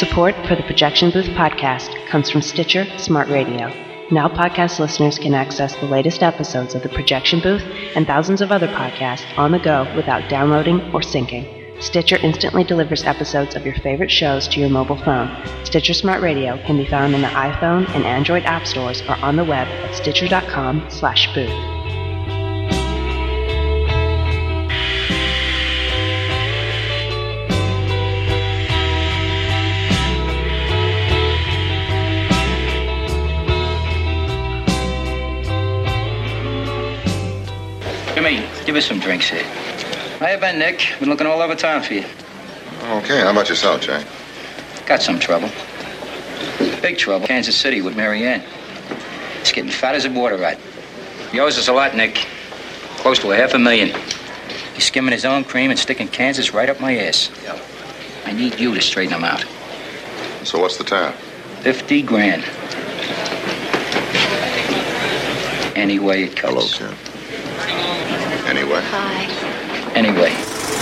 Support for the Projection Booth podcast comes from Stitcher Smart Radio. Now podcast listeners can access the latest episodes of the Projection Booth and thousands of other podcasts on the go without downloading or syncing. Stitcher instantly delivers episodes of your favorite shows to your mobile phone. Stitcher Smart Radio can be found in the iPhone and Android app stores or on the web at stitcher.com/booth. Jimmy, give us some drinks here. Hiya, Ben, Nick. Been looking all over town for you. Okay, how about yourself, Jack? Got some trouble. Big trouble. Kansas City with Mary Ann. It's getting fat as a water rat. He owes us a lot, Nick. Close to $500,000. He's skimming his own cream and sticking Kansas right up my ass. Yep. I need you to straighten him out. So what's the tab? 50 grand. Any way it Hello, cuts. Kim. Anyway. Hi. Anyway.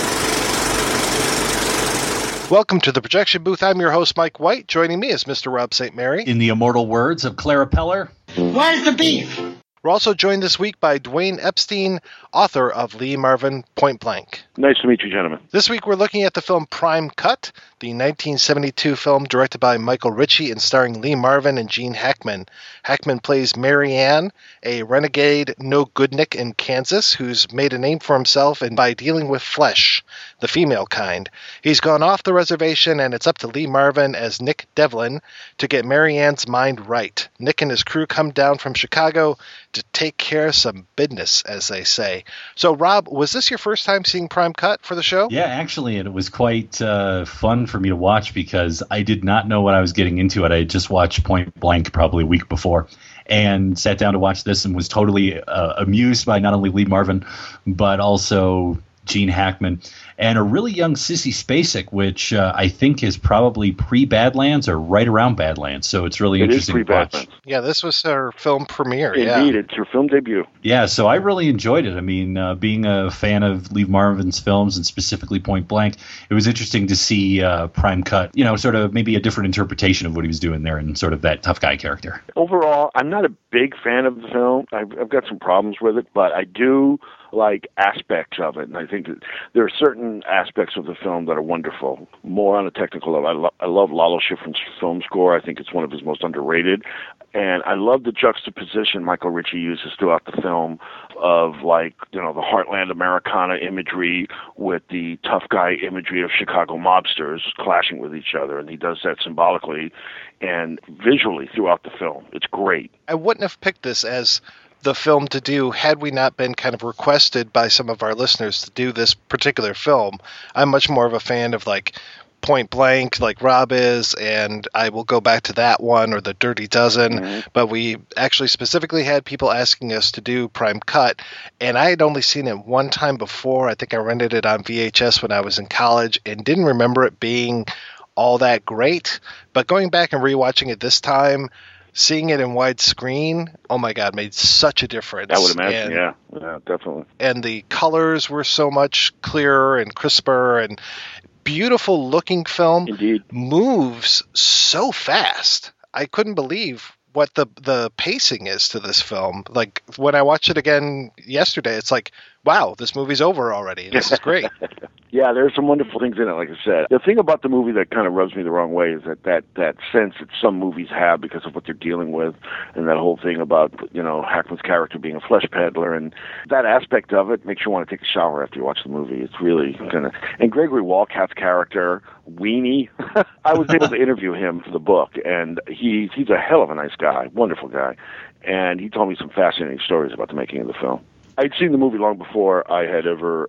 Welcome to the Projection Booth. I'm your host, Mike White. Joining me is Mr. Rob St. Mary. In the immortal words of Clara Peller. Where's the beef? We're also joined this week by Dwayne Epstein, author of Lee Marvin Point Blank. Nice to meet you, gentlemen. This week we're looking at the film Prime Cut, the 1972 film directed by Michael Ritchie and starring Lee Marvin and Gene Hackman. Hackman plays Mary Ann, a renegade no-goodnik in Kansas who's made a name for himself and by dealing with flesh, the female kind. He's gone off the reservation, and it's up to Lee Marvin as Nick Devlin to get Mary Ann's mind right. Nick and his crew come down from Chicago to take care of some business, as they say. So, Rob, was this your first time seeing Prime Cut for the show? Yeah, actually, and it was quite fun for me to watch because I did not know what I was getting into. I had just watched Point Blank probably a week before and sat down to watch this and was totally amused by not only Lee Marvin, but also Gene Hackman, and a really young Sissy Spacek, which I think is probably pre-Badlands or right around Badlands. So it's really interesting to watch. Yeah, this was her film premiere. Indeed, it's her film debut. Yeah, so I really enjoyed it. I mean, being a fan of Lee Marvin's films and specifically Point Blank, it was interesting to see Prime Cut, sort of maybe a different interpretation of what he was doing there and sort of that tough guy character. Overall, I'm not a big fan of the film. I've got some problems with it, but I do like aspects of it, and I think that there are certain aspects of the film that are wonderful. More on a technical level, I love Lalo Schifrin's film score. I think it's one of his most underrated, and I love the juxtaposition Michael Ritchie uses throughout the film of the Heartland Americana imagery with the tough guy imagery of Chicago mobsters clashing with each other, and he does that symbolically and visually throughout the film. It's great. I wouldn't have picked this as the film to do had we not been kind of requested by some of our listeners to do this particular film. I'm much more of a fan of Point Blank, like Rob is, and I will go back to that one or The Dirty Dozen. Mm-hmm. But we actually specifically had people asking us to do Prime Cut, and I had only seen it one time before. I think I rented it on VHS when I was in college and didn't remember it being all that great. But going back and rewatching it this time, seeing it in widescreen, oh my God, made such a difference. I would imagine, yeah, definitely. And the colors were so much clearer and crisper and beautiful looking film. Indeed. Moves so fast. I couldn't believe what the pacing is to this film. Like when I watched it again yesterday, it's like, wow, this movie's over already. This is great. Yeah, there's some wonderful things in it, like I said. The thing about the movie that kind of rubs me the wrong way is that sense that some movies have because of what they're dealing with, and that whole thing about, Hackman's character being a flesh peddler, and that aspect of it makes you want to take a shower after you watch the movie. It's really kind of... And Gregory Walcott's character, Weenie, I was able to interview him for the book, and he's a hell of a nice guy, wonderful guy, and he told me some fascinating stories about the making of the film. I'd seen the movie long before I had ever,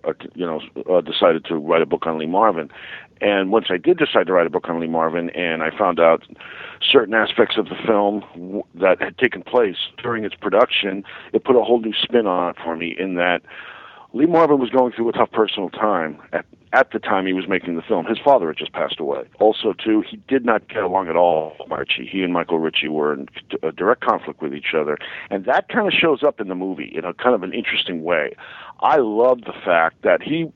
decided to write a book on Lee Marvin. And once I did decide to write a book on Lee Marvin, and I found out certain aspects of the film that had taken place during its production, it put a whole new spin on it for me in that Lee Marvin was going through a tough personal time at the time he was making the film. His father had just passed away. Also, too, he did not get along at all with Ritchie. He and Michael Ritchie were in a direct conflict with each other. And that kind of shows up in the movie in a kind of an interesting way. I love the fact that he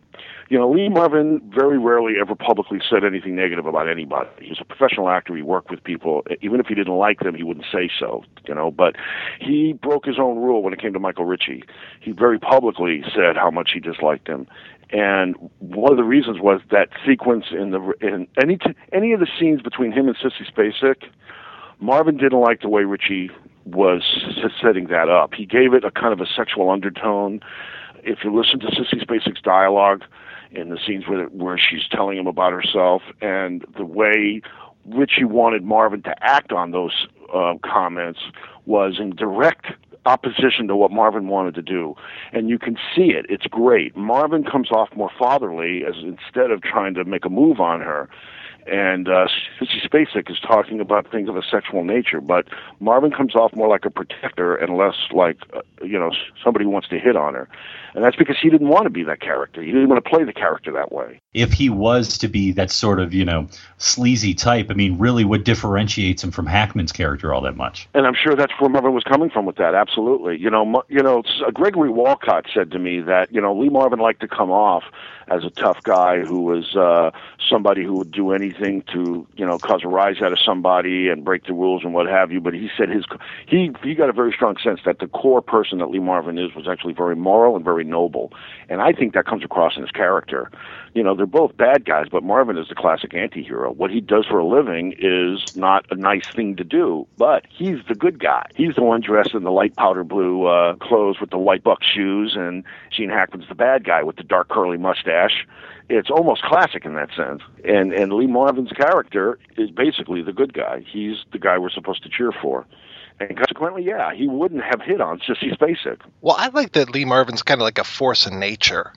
Lee Marvin very rarely ever publicly said anything negative about anybody. He was a professional actor. He worked with people. Even if he didn't like them, he wouldn't say so, but he broke his own rule when it came to Michael Ritchie. He very publicly said how much he disliked him. And one of the reasons was that sequence in any of the scenes between him and Sissy Spacek, Marvin didn't like the way Ritchie was setting that up. He gave it a kind of a sexual undertone. If you listen to Sissy Spacek's dialogue in the scenes where she's telling him about herself, and the way Ritchie wanted Marvin to act on those comments was in direct opposition to what Marvin wanted to do. And you can see it. It's great. Marvin comes off more fatherly instead of trying to make a move on her. And Sissy Spacek is talking about things of a sexual nature, but Marvin comes off more like a protector and less like, somebody who wants to hit on her. And that's because he didn't want to be that character. He didn't want to play the character that way. If he was to be that sort of, sleazy type, really what differentiates him from Hackman's character all that much? And I'm sure that's where Marvin was coming from with that, absolutely. Gregory Walcott said to me that, Lee Marvin liked to come off as a tough guy who was somebody who would do anything to, cause a rise out of somebody and break the rules and what have you. But he said he got a very strong sense that the core person that Lee Marvin is was actually very moral and very noble. And I think that comes across in his character. They're both bad guys, but Marvin is the classic anti-hero. What he does for a living is not a nice thing to do, but he's the good guy. He's the one dressed in the light powder blue clothes with the white buck shoes, and Gene Hackman's the bad guy with the dark curly mustache. It's almost classic in that sense. And Lee Marvin's character is basically the good guy. He's the guy we're supposed to cheer for. And consequently, he wouldn't have hit on Sissy Spacek. Well, I like that Lee Marvin's kind of like a force of nature,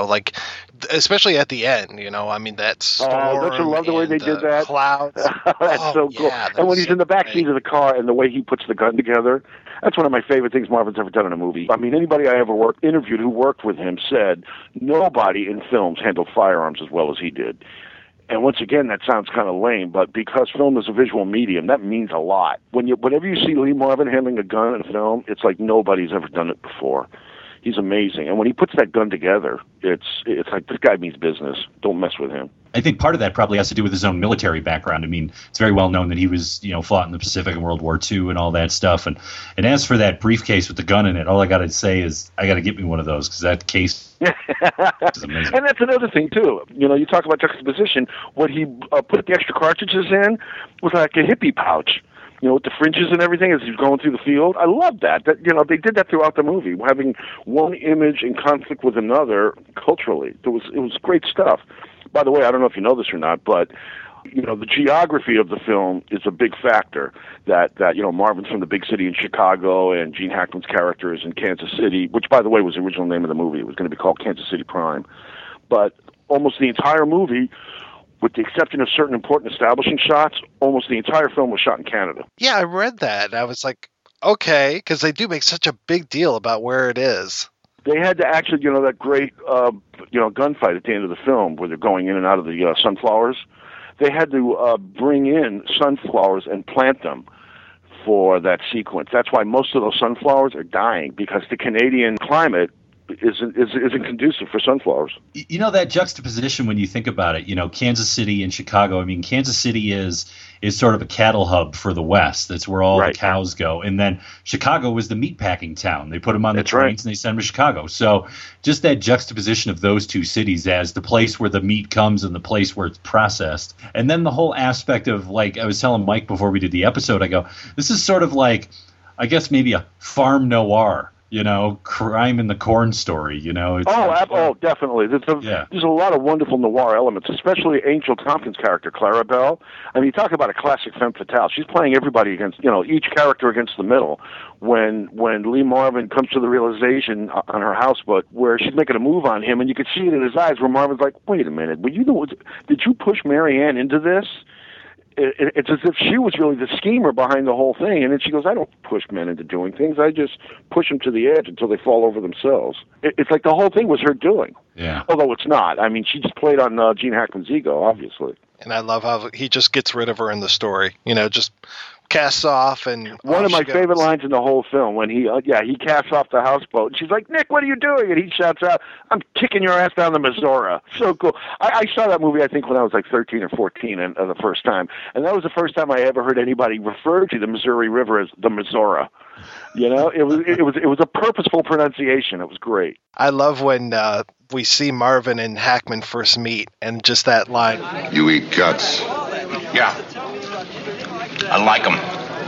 especially at the end, that storm. Oh, don't you love the way they did that? Clouds. That's so cool. And when he's in the back seat of the car and the way he puts the gun together, that's one of my favorite things Marvin's ever done in a movie. Anybody I ever interviewed who worked with him said nobody in films handled firearms as well as he did. And once again, that sounds kind of lame, but because film is a visual medium, that means a lot. Whenever you see Lee Marvin handling a gun in a film, it's like nobody's ever done it before. He's amazing. And when he puts that gun together, it's like, this guy means business. Don't mess with him. I think part of that probably has to do with his own military background. It's very well known that he was, fought in the Pacific in World War II and all that stuff. And as for that briefcase with the gun in it, all I got to say is I got to get me one of those because that case is amazing. And that's another thing, too. You talk about juxtaposition. What he put the extra cartridges in was like a hippie pouch. With the fringes and everything as he's going through the field. I love that. They did that throughout the movie, having one image in conflict with another culturally. It was great stuff. By the way, I don't know if you know this or not, but the geography of the film is a big factor. That Marvin's from the big city in Chicago, and Gene Hackman's character is in Kansas City, which, by the way, was the original name of the movie. It was going to be called Kansas City Prime. But almost the entire movie, with the exception of certain important establishing shots, almost the entire film was shot in Canada. Yeah, I read that. I was like, okay, because they do make such a big deal about where it is. They had to actually, that great, gunfight at the end of the film where they're going in and out of the sunflowers. They had to bring in sunflowers and plant them for that sequence. That's why most of those sunflowers are dying, because the Canadian climate isn't conducive for sunflowers. That juxtaposition when you think about it, Kansas City and Chicago. Kansas City is sort of a cattle hub for the West. That's where all the cows go. And then Chicago was the meatpacking town. They put them on the trains and they send them to Chicago. So just that juxtaposition of those two cities as the place where the meat comes and the place where it's processed. And then the whole aspect of, like, I was telling Mike before we did the episode, I go, this is sort of like, I guess maybe a farm noir. Crime in the Corn story, definitely. There's a lot of wonderful noir elements, especially Angel Tompkins' character, Clara Bell. You talk about a classic femme fatale. She's playing everybody against, each character against the middle. When Lee Marvin comes to the realization on her houseboat where she's making a move on him, and you can see it in his eyes where Marvin's like, wait a minute, did you push Mary Ann into this? It's as if she was really the schemer behind the whole thing. And then she goes, I don't push men into doing things. I just push them to the edge until they fall over themselves. It's like the whole thing was her doing. Yeah. Although it's not. She just played on Gene Hackman's ego, obviously. And I love how he just gets rid of her in the story. Just casts off, and one of my goes. favorite lines in the whole film when he casts off the houseboat, and she's like, "Nick, what are you doing?" And he shouts out, "I'm kicking your ass down the Missouri." So cool. I saw that movie, I think, when I was like 13 or 14 the first time, and that was the first time I ever heard anybody refer to the Missouri River as the Missouri. You know, it was a purposeful pronunciation. It was great. I love when we see Marvin and Hackman first meet, and just that line. You eat guts. Yeah. I like them.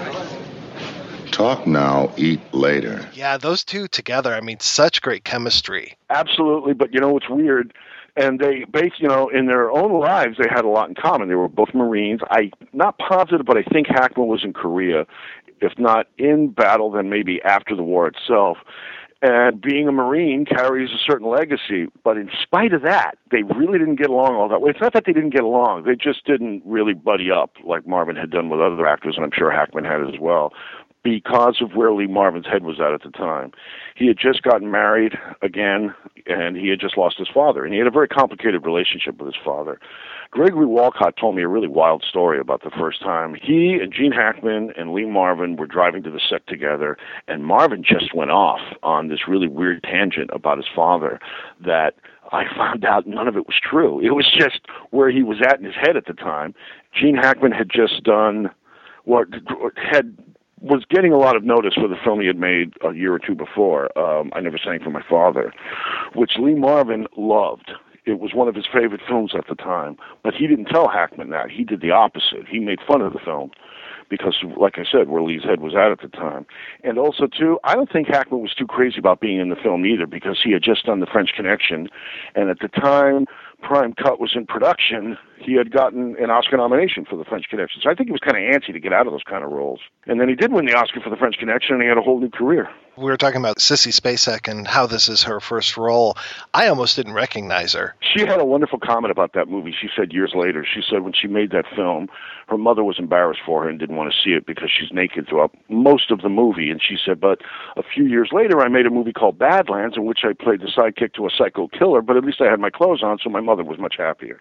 Talk now, eat later. Yeah, those two together, I mean, such great chemistry. Absolutely, but you know what's weird? And they in their own lives, they had a lot in common. They were both Marines. I'm not positive, but I think Hackman was in Korea. If not in battle, then maybe after the war itself. And being a Marine carries a certain legacy. But in spite of that, they really didn't get along all that way. It's not that they didn't get along. They just didn't really buddy up like Marvin had done with other actors, and I'm sure Hackman had as well, because of where Lee Marvin's head was at the time. He had just gotten married again, and he had just lost his father. And he had a very complicated relationship with his father. Gregory Walcott told me a really wild story about the first time. He and Gene Hackman and Lee Marvin were driving to the set together, and Marvin just went off on this really weird tangent about his father that I found out none of it was true. It was just where he was at in his head at the time. Gene Hackman had just done was getting a lot of notice for the film he had made a year or two before, I Never Sang for My Father, which Lee Marvin loved. It was one of his favorite films at the time, but he didn't tell Hackman that. He did the opposite. He made fun of the film because, like I said, where Lee's head was at the time. And also, too, I don't think Hackman was too crazy about being in the film either, because he had just done The French Connection, and at the time Prime Cut was in production, he had gotten an Oscar nomination for The French Connection. So I think he was kind of antsy to get out of those kind of roles. And then he did win the Oscar for The French Connection, and he had a whole new career. We were talking about Sissy Spacek and how this is her first role. I almost didn't recognize her. She had a wonderful comment about that movie. She said years later, she said when she made that film, her mother was embarrassed for her and didn't want to see it because she's naked throughout most of the movie. And she said, but a few years later, I made a movie called Badlands, in which I played the sidekick to a psycho killer, but at least I had my clothes on, so my mother was much happier.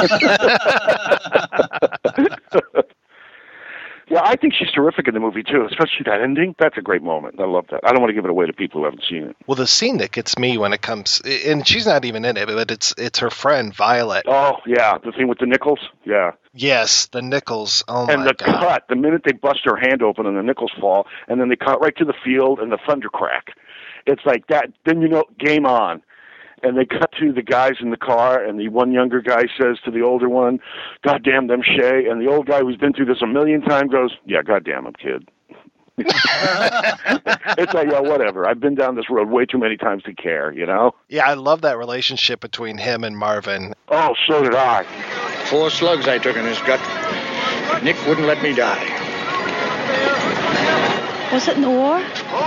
Yeah, I think she's terrific in the movie, too, especially that ending. That's a great moment. I love that. I don't want to give it away to people who haven't seen it. Well, the scene that gets me when it comes, and she's not even in it, but it's her friend, Violet. Oh, yeah, the thing with the nickels? Yeah. Yes, the nickels. Oh, and my the God. cut, the minute they bust her hand open and the nickels fall, and then they cut right to the field and the thunder crack. It's like that. Then you know, game on. And they cut to the guys in the car, and the one younger guy says to the older one, "God damn them, Shay." And the old guy who's been through this a million times goes, "Yeah, God damn him, kid." It's like, yeah, whatever. I've been down this road way too many times to care, you know? Yeah, I love that relationship between him and Marvin. Oh, so did I. 4 slugs I took in his gut. Nick wouldn't let me die. Was it in the war?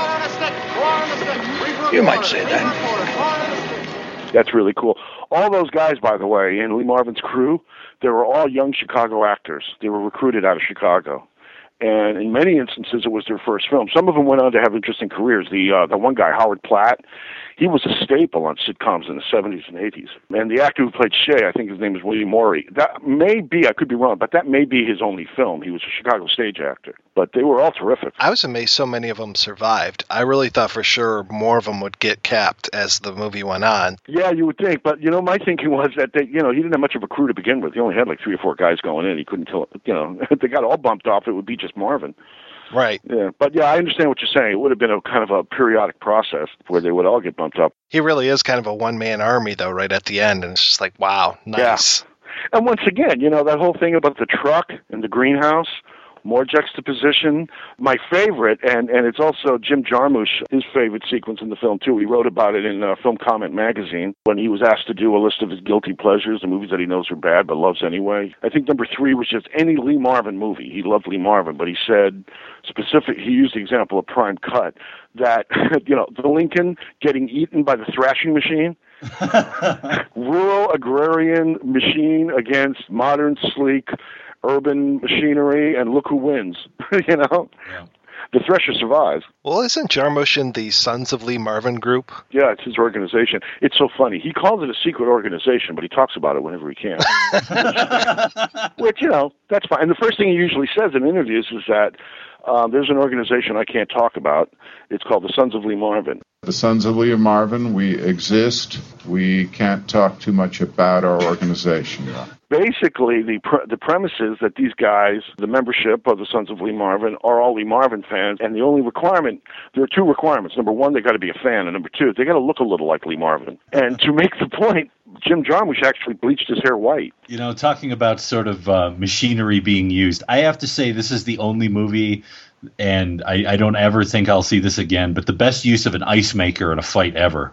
You might say that. That's really cool. All those guys, by the way, in Lee Marvin's crew, they were all young Chicago actors. They were recruited out of Chicago. And in many instances, it was their first film. Some of them went on to have interesting careers. The one guy, Howard Platt, he was a staple on sitcoms in the 70s and 80s. And the actor who played Shay, I think his name is William Morey. That may be, I could be wrong, but that may be his only film. He was a Chicago stage actor. But they were all terrific. I was amazed so many of them survived. I really thought for sure more of them would get capped as the movie went on. Yeah, you would think. But, you know, my thinking was that, he didn't have much of a crew to begin with. He only had like 3 or 4 guys going in. He couldn't tell, if they got all bumped off, it would be just Marvin. Right. Yeah, but yeah, I understand what you're saying. It would have been a kind of a periodic process where they would all get bumped up. He really is kind of a one-man army, though, right at the end, and it's just like, wow, nice. Yeah. And once again, that whole thing about the truck and the greenhouse, more juxtaposition. My favorite, and it's also Jim Jarmusch, his favorite sequence in the film, too. He wrote about it in Film Comment magazine when he was asked to do a list of his guilty pleasures, the movies that he knows are bad but loves anyway. I think number 3 was just any Lee Marvin movie. He loved Lee Marvin, but he said he used the example of Prime Cut, that, the Lincoln getting eaten by the thrashing machine. Rural agrarian machine against modern, sleek, urban machinery, and look who wins. Yeah. The Thresher survives. Well, isn't Jarmusch in the Sons of Lee Marvin group? Yeah, it's his organization. It's so funny. He calls it a secret organization, but he talks about it whenever he can. Which, that's fine. And the first thing he usually says in interviews is that there's an organization I can't talk about. It's called the Sons of Lee Marvin. The Sons of Lee Marvin, we exist. We can't talk too much about our organization. Basically, the premise is that these guys, the membership of the Sons of Lee Marvin, are all Lee Marvin fans, and the only requirement, there are two requirements. Number one, they got to be a fan, and number two, they got to look a little like Lee Marvin. And to make the point, Jim Jarmusch actually bleached his hair white. Talking about sort of machinery being used, I have to say this is the only movie, and I don't ever think I'll see this again, but the best use of an ice maker in a fight ever.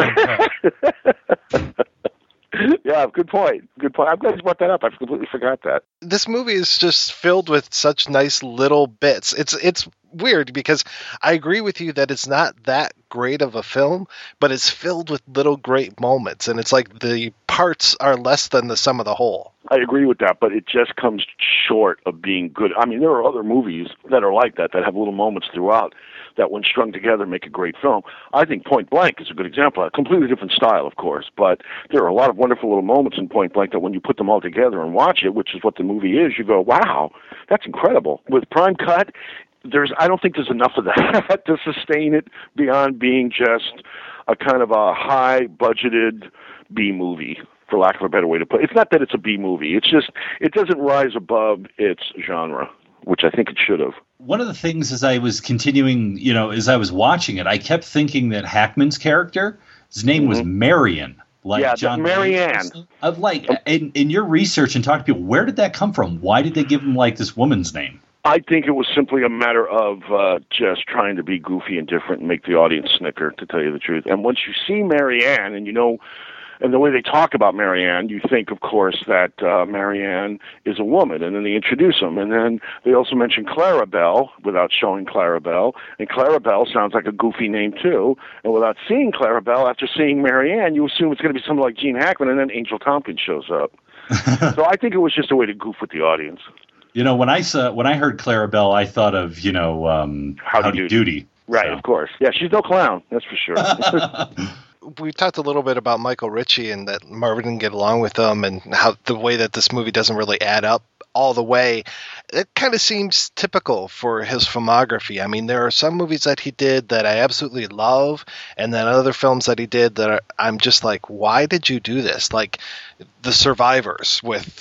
Yeah, good point. Good point. I'm glad you brought that up. I completely forgot that. This movie is just filled with such nice little bits. It's weird because I agree with you that it's not that great of a film, but it's filled with little great moments, and it's like the parts are less than the sum of the whole. I agree with that, but it just comes short of being good. I mean, there are other movies that are like that have little moments throughout that, when strung together, make a great film. I think Point Blank is a good example. A completely different style, of course, but there are a lot of wonderful little moments in Point Blank that when you put them all together and watch it, which is what the movie is, you go, wow, that's incredible. With Prime Cut, I don't think there's enough of that to sustain it beyond being just a kind of a high-budgeted B movie, for lack of a better way to put it. It's not that it's a B movie. It's just it doesn't rise above its genre, which I think it should have. One of the things as I was continuing, as I was watching it, I kept thinking that Hackman's character, his name was Marion. Like John Marianne. In your research and talking to people, where did that come from? Why did they give him this woman's name? I think it was simply a matter of just trying to be goofy and different and make the audience snicker, to tell you the truth. And once you see Marianne, and and the way they talk about Marianne, you think, of course, that Marianne is a woman, and then they introduce them. And then they also mention Clarabelle without showing Clarabelle, and Clarabelle sounds like a goofy name, too. And without seeing Clarabelle, after seeing Marianne, you assume it's going to be something like Gene Hackman, and then Angel Tompkins shows up. So I think it was just a way to goof with the audience. When I heard Clarabelle, I thought of Howdy Doody. Right, so. Of course. Yeah, she's no clown, that's for sure. We talked a little bit about Michael Ritchie and that Marvin didn't get along with him, and how the way that this movie doesn't really add up all the way. It kind of seems typical for his filmography. I mean, there are some movies that he did that I absolutely love, and then other films that he did that I'm just like, why did you do this? Like The Survivors with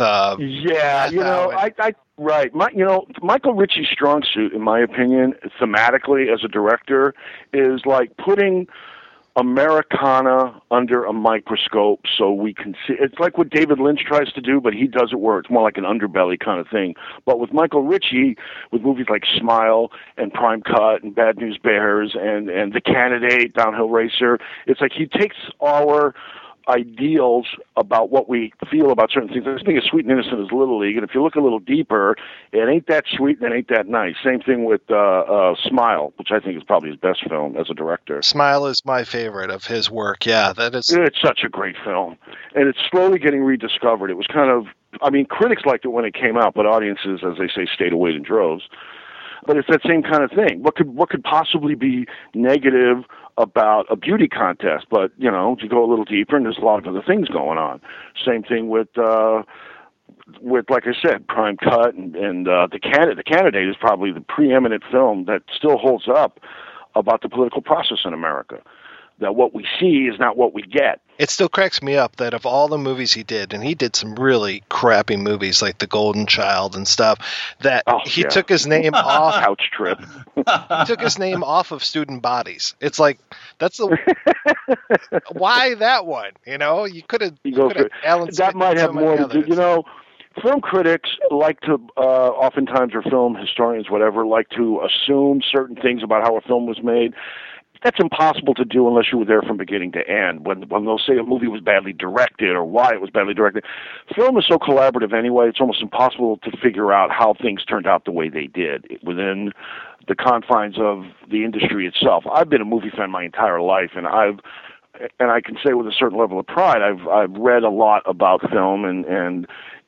Right. Michael Ritchie's strong suit, in my opinion, thematically as a director, is like putting Americana under a microscope so we can see. It's like what David Lynch tries to do, but he does it where it's more like an underbelly kind of thing. But with Michael Ritchie, with movies like Smile and Prime Cut and Bad News Bears and The Candidate, Downhill Racer, it's like he takes our ideals about what we feel about certain things. This thing is Sweet and Innocent is Little League, and if you look a little deeper, it ain't that sweet and it ain't that nice. Same thing with Smile, which I think is probably his best film as a director. Smile is my favorite of his work. Yeah, that is. It's such a great film, and it's slowly getting rediscovered. It was kind of, critics liked it when it came out, but audiences, as they say, stayed away in droves. But it's that same kind of thing. What could possibly be negative about a beauty contest? But, you go a little deeper, and there's a lot of other things going on. Same thing with like I said, Prime Cut and The Candidate is probably the preeminent film that still holds up about the political process in America. That what we see is not what we get. It still cracks me up that of all the movies he did, and he did some really crappy movies like The Golden Child and stuff, that he took his name off. Couch Trip. He took his name off of Student Bodies. It's like, that's the why that one? You could have. That might have more to do. Film critics like to, oftentimes, or film historians, whatever, like to assume certain things about how a film was made. That's impossible to do unless you were there from beginning to end. When they'll say a movie was badly directed or why it was badly directed, film is so collaborative anyway. It's almost impossible to figure out how things turned out the way they did within the confines of the industry itself. I've been a movie fan my entire life, and I can say with a certain level of pride, I've read a lot about film and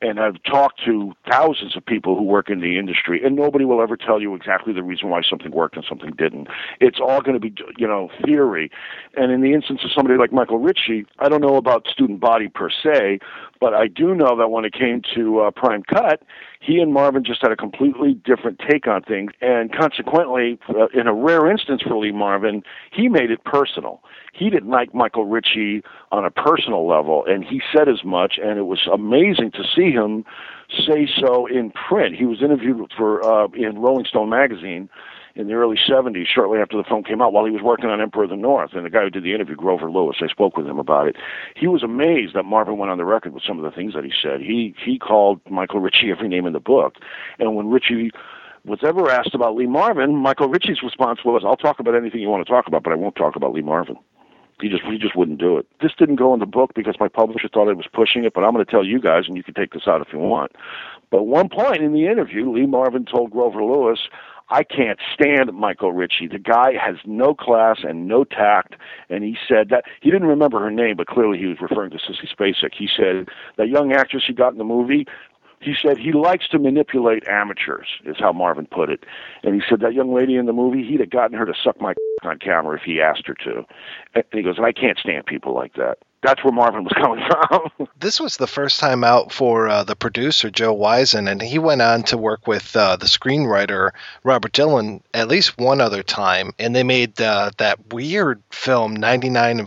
and I've talked to thousands of people who work in the industry, and nobody will ever tell you exactly the reason why something worked and something didn't. It's all going to be, theory. And in the instance of somebody like Michael Ritchie, I don't know about Student Body per se, but I do know that when it came to Prime Cut, he and Marvin just had a completely different take on things, and consequently, in a rare instance for Lee Marvin, he made it personal. He didn't like Michael Ritchie on a personal level, and he said as much, and it was amazing to see him say so in print. He was interviewed in Rolling Stone magazine in the early 70s, shortly after the film came out, while he was working on Emperor of the North. And the guy who did the interview, Grover Lewis, I spoke with him about it. He was amazed that Marvin went on the record with some of the things that he said. He called Michael Ritchie every name in the book. And when Ritchie was ever asked about Lee Marvin, Michael Ritchie's response was, I'll talk about anything you want to talk about, but I won't talk about Lee Marvin. He just wouldn't do it. This didn't go in the book because my publisher thought I was pushing it, but I'm going to tell you guys, and you can take this out if you want. But at one point in the interview, Lee Marvin told Grover Lewis, I can't stand Michael Ritchie. The guy has no class and no tact. And he said that, he didn't remember her name, but clearly he was referring to Sissy Spacek. He said, that young actress he got in the movie, he said he likes to manipulate amateurs, is how Marvin put it. And he said that young lady in the movie, he'd have gotten her to suck my on camera if he asked her to. And he goes, and I can't stand people like that. That's where Marvin was coming from. This was the first time out for the producer, Joe Wiseman, and he went on to work with the screenwriter, Robert Dylan, at least one other time. And they made that weird film, 99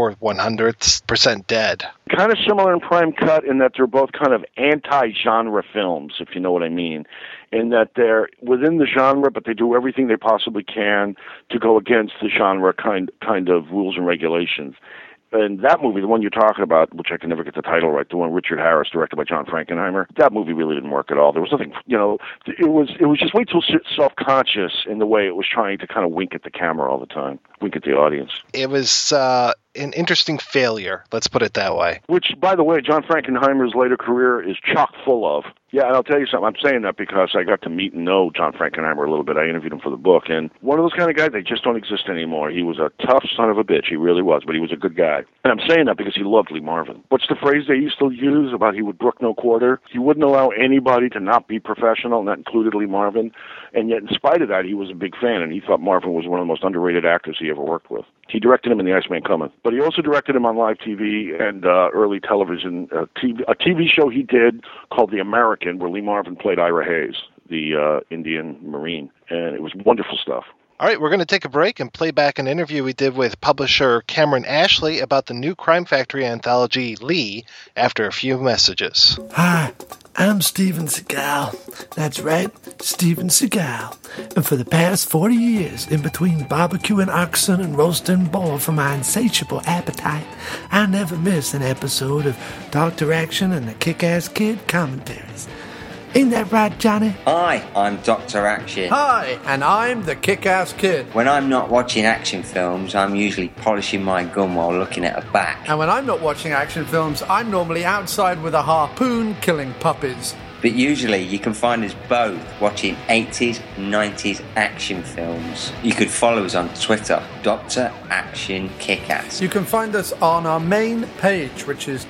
44/100% Dead. Kind of similar in Prime Cut in that they're both kind of anti-genre films, if you know what I mean. In that they're within the genre, but they do everything they possibly can to go against the genre kind of rules and regulations. And that movie, the one you're talking about, which I can never get the title right, the one Richard Harris directed by John Frankenheimer, that movie really didn't work at all. There was nothing, it was just way too self-conscious in the way it was trying to kind of wink at the camera all the time, wink at the audience. It was an interesting failure, let's put it that way. Which, by the way, John Frankenheimer's later career is chock full of. Yeah, and I'll tell you something. I'm saying that because I got to meet and know John Frankenheimer a little bit. I interviewed him for the book, and one of those kind of guys, they just don't exist anymore. He was a tough son of a bitch. He really was, but he was a good guy. And I'm saying that because he loved Lee Marvin. What's the phrase they used to use about he would brook no quarter? He wouldn't allow anybody to not be professional, and that included Lee Marvin. And yet, in spite of that, he was a big fan, and he thought Marvin was one of the most underrated actors he ever worked with. He directed him in The Iceman Cometh, but he also directed him on live TV and early television. A TV show he did called The American, where Lee Marvin played Ira Hayes, the Indian Marine, and it was wonderful stuff. All right, we're going to take a break and play back an interview we did with publisher Cameron Ashley about the new Crime Factory anthology, Lee, after a few messages. Hi, I'm Steven Seagal. That's right, Steven Seagal. And for the past 40 years, in between barbecuing oxen and roasting boar for my insatiable appetite, I never miss an episode of Dr. Action and the Kick-Ass Kid commentaries. Ain't that right, Johnny? Hi, I'm Dr. Action. Hi, and I'm the Kick-Ass Kid. When I'm not watching action films, I'm usually polishing my gun while looking at a bat. And when I'm not watching action films, I'm normally outside with a harpoon killing puppies. But usually you can find us both watching 80s, 90s action films. You could follow us on Twitter, Dr. Action Kickass. You can find us on our main page, which is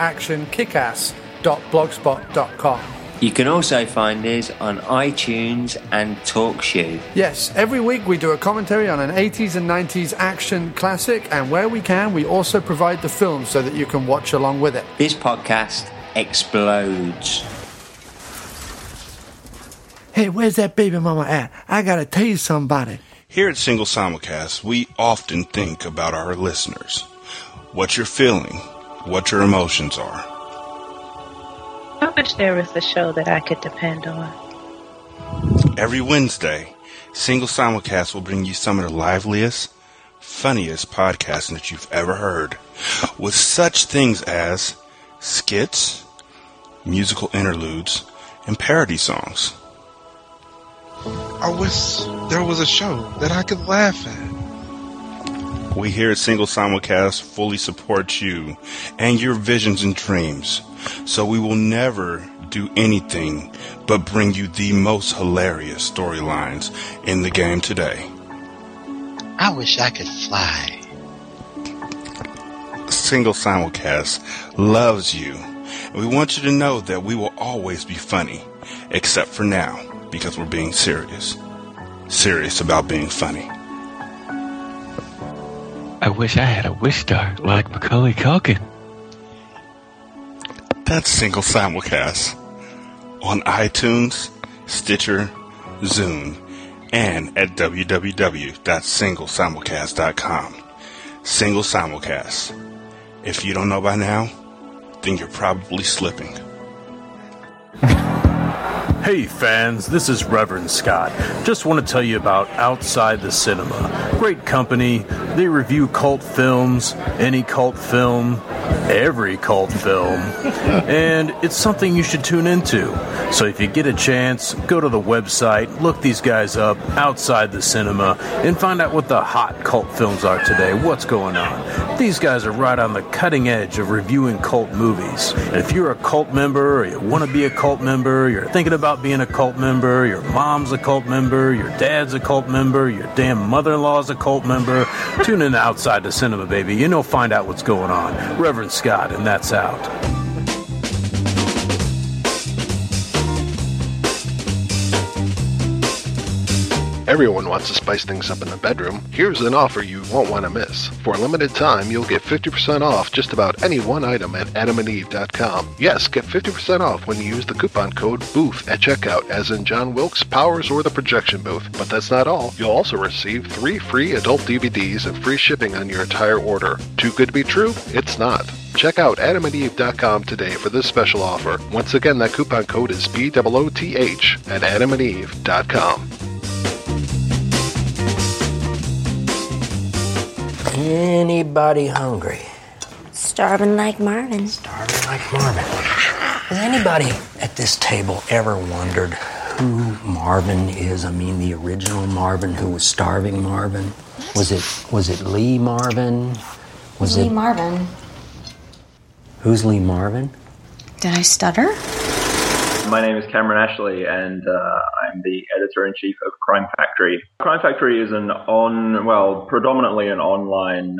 dractionkickass.blogspot.com. You can also find us on iTunes and TalkShoe. Yes, every week we do a commentary on an 80s and 90s action classic, and where we can, we also provide the film so that you can watch along with it. This podcast explodes. Hey, where's that baby mama at? I gotta tase somebody. Here at Single Simulcast, we often think about our listeners. What you're feeling, what your emotions are. I wish there was a show that I could depend on. Every Wednesday, Single Simulcast will bring you some of the liveliest, funniest podcasting that you've ever heard, with such things as skits, musical interludes, and parody songs. I wish there was a show that I could laugh at. We here at Single Simulcast fully support you and your visions and dreams, so we will never do anything but bring you the most hilarious storylines in the game today. I wish I could fly. Single Simulcast loves you And we want you to know that we will always be funny, except for now, because we're being serious. Serious about being funny. I wish I had a wish star like Macaulay Culkin. That's Single Simulcast on iTunes, Stitcher, Zune, and at www.singlesimulcast.com. Single Simulcast. If you don't know by now, then you're probably slipping. Hey fans, this is Reverend Scott. Just want to tell you about Outside the Cinema. Great company. They review cult films, any cult film, every cult film, and it's something you should tune into. So if you get a chance, go to the website, look these guys up, Outside the Cinema, and find out what the hot cult films are today, what's going on. These guys are right on the cutting edge of reviewing cult movies. And if you're a cult member, or you want to be a cult member, you're thinking about being a cult member, your mom's a cult member, your dad's a cult member, your damn mother-in-law's a cult member, tune in to Outside the Cinema, baby. You know, find out what's going on. Reverend Scott, and that's out. Everyone wants to spice things up in the bedroom. Here's an offer you won't want to miss. For a limited time, you'll get 50% off just about any one item at adamandeve.com. Yes, get 50% off when you use the coupon code BOOTH at checkout, as in John Wilkes, Powers, or the Projection Booth. But that's not all. You'll also receive 3 free adult DVDs and free shipping on your entire order. Too good to be true? It's not. Check out adamandeve.com today for this special offer. Once again, that coupon code is BOOTH at adamandeve.com. Anybody hungry? Starving like Marvin. Starving like Marvin. Has anybody at this table ever wondered who Marvin is? I mean, the original Marvin who was starving Marvin? Was it Lee Marvin? Was Lee it Marvin? Who's Lee Marvin? Did I stutter? My name is Cameron Ashley, and I'm the editor-in-chief of Crime Factory. Crime Factory is predominantly an online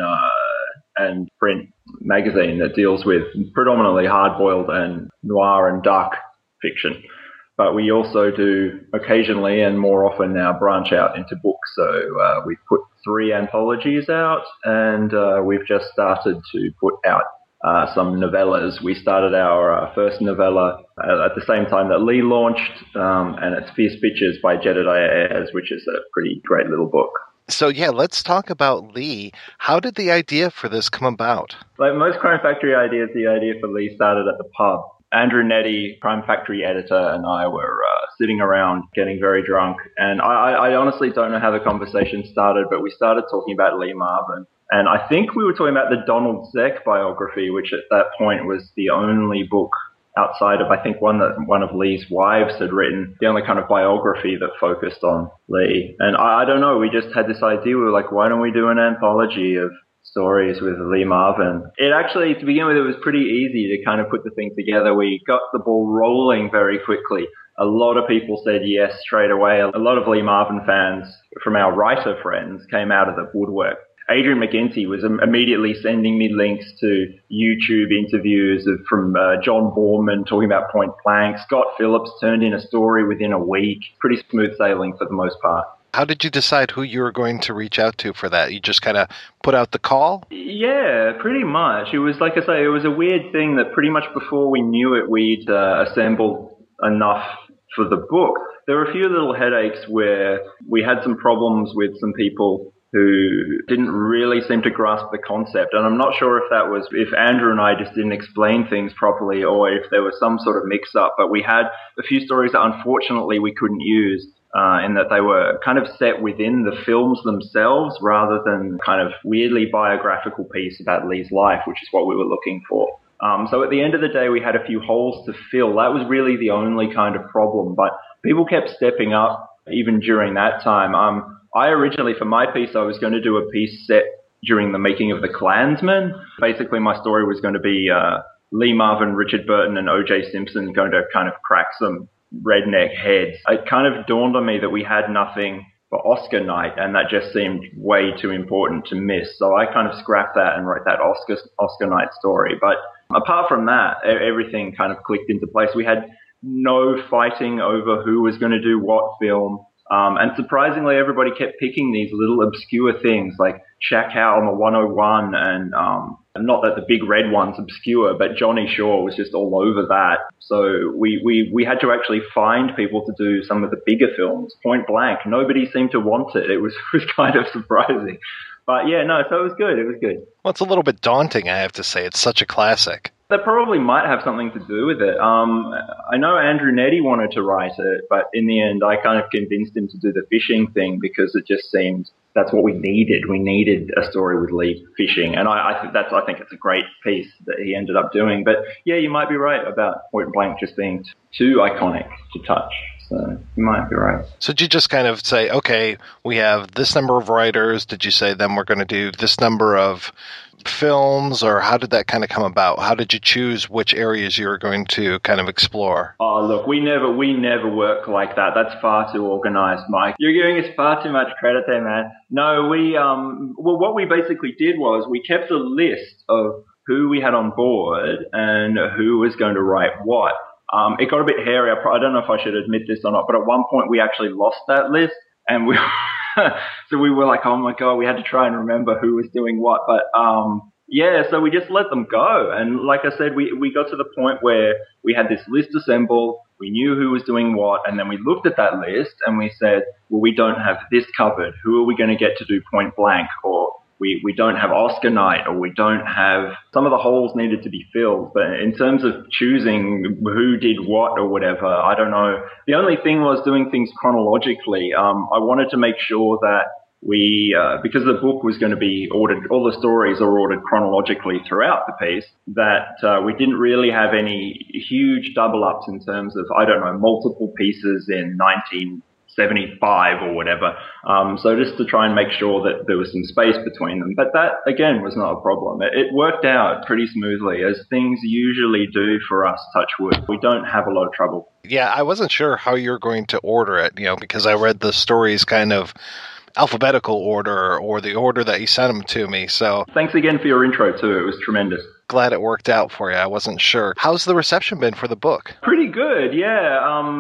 and print magazine that deals with predominantly hard-boiled and noir and dark fiction. But we also do occasionally, and more often now, branch out into books. So we've put 3 anthologies out, and we've just started to put out some novellas. We started our first novella at the same time that Lee launched, and it's Fierce Pictures by Jedediah Ayers, which is a pretty great little book. So yeah, let's talk about Lee. How did the idea for this come about? Like most Crime Factory ideas, the idea for Lee started at the pub. Andrew Nettie, Crime Factory editor, and I were sitting around getting very drunk. And I honestly don't know how the conversation started, but we started talking about Lee Marvin. And I think we were talking about the Donald Zeck biography, which at that point was the only book outside of, I think, one of Lee's wives had written, the only kind of biography that focused on Lee. And I don't know, we just had this idea. We were like, why don't we do an anthology of stories with Lee Marvin? It actually, to begin with, it was pretty easy to kind of put the thing together. We got the ball rolling very quickly. A lot of people said yes straight away. A lot of Lee Marvin fans from our writer friends came out of the woodwork. Adrian McGinty was immediately sending me links to YouTube interviews from John Borman talking about Point Blank. Scott Phillips turned in a story within a week. Pretty smooth sailing for the most part. How did you decide who you were going to reach out to for that? You just kind of put out the call? Yeah, pretty much. It was, like I say, it was a weird thing that pretty much before we knew it, we'd assembled enough for the book. There were a few little headaches where we had some problems with some people who didn't really seem to grasp the concept. And I'm not sure if that was, if Andrew and I just didn't explain things properly or if there was some sort of mix-up. But we had a few stories that unfortunately we couldn't use in that they were kind of set within the films themselves rather than kind of weirdly biographical piece about Lee's life, which is what we were looking for. So at the end of the day, we had a few holes to fill. That was really the only kind of problem. But people kept stepping up even during that time. I originally, for my piece, I was going to do a piece set during the making of The Klansman. Basically, my story was going to be Lee Marvin, Richard Burton, and O.J. Simpson going to kind of crack some redneck heads. It kind of dawned on me that we had nothing for Oscar night, and that just seemed way too important to miss. So I kind of scrapped that and wrote that Oscar night story. But Apart from that, everything kind of clicked into place. We had no fighting over who was going to do what film. And surprisingly, everybody kept picking these little obscure things like Shack Out on the 101 and not that the Big Red one's obscure, but Johnny Shaw was just all over that. So we had to actually find people to do some of the bigger films. Point Blank, nobody seemed to want it. It was kind of surprising. But yeah, no, so it was good. It was good. Well, it's a little bit daunting, I have to say. It's such a classic. That probably might have something to do with it. I know Andrew Nettie wanted to write it, but in the end, I kind of convinced him to do the fishing thing because it just seemed that's what we needed. We needed a story with Lee fishing, and I think it's a great piece that he ended up doing. But yeah, you might be right about Point Blank just being too iconic to touch. So you might be right. So did you just kind of say, okay, we have this number of writers? Did you say then we're going to do this number of films, or how did that kind of come about? How did you choose which areas you were going to kind of explore? Oh, look, we never work like that. That's far too organized, Mike. You're giving us far too much credit there, man. No, well, what we basically did was we kept a list of who we had on board and who was going to write what. It got a bit hairy. I don't know if I should admit this or not, but at one point we actually lost that list, and so we were like, oh my God, we had to try and remember who was doing what. But yeah, so we just let them go. And like I said, we got to the point where we had this list assembled. We knew who was doing what. And then we looked at that list and we said, well, we don't have this covered. Who are we going to get to do Point Blank? Or we don't have Oscar night, or we don't have, some of the holes needed to be filled. But in terms of choosing who did what or whatever, I don't know. The only thing was doing things chronologically. I wanted to make sure that we, because the book was going to be ordered, all the stories are ordered chronologically throughout the piece, that we didn't really have any huge double ups in terms of, I don't know, multiple pieces in 1975 or whatever. So just to try and make sure that there was some space between them. But that, again, was not a problem. It worked out pretty smoothly, as things usually do for us, touch wood. We don't have a lot of trouble. Yeah, I wasn't sure how you're going to order it, because I read the stories kind of alphabetical order or the order that you sent them to me. So thanks again for your intro too. It was tremendous. Glad it worked out for you. I wasn't sure. How's the reception been for the book? Pretty good, yeah.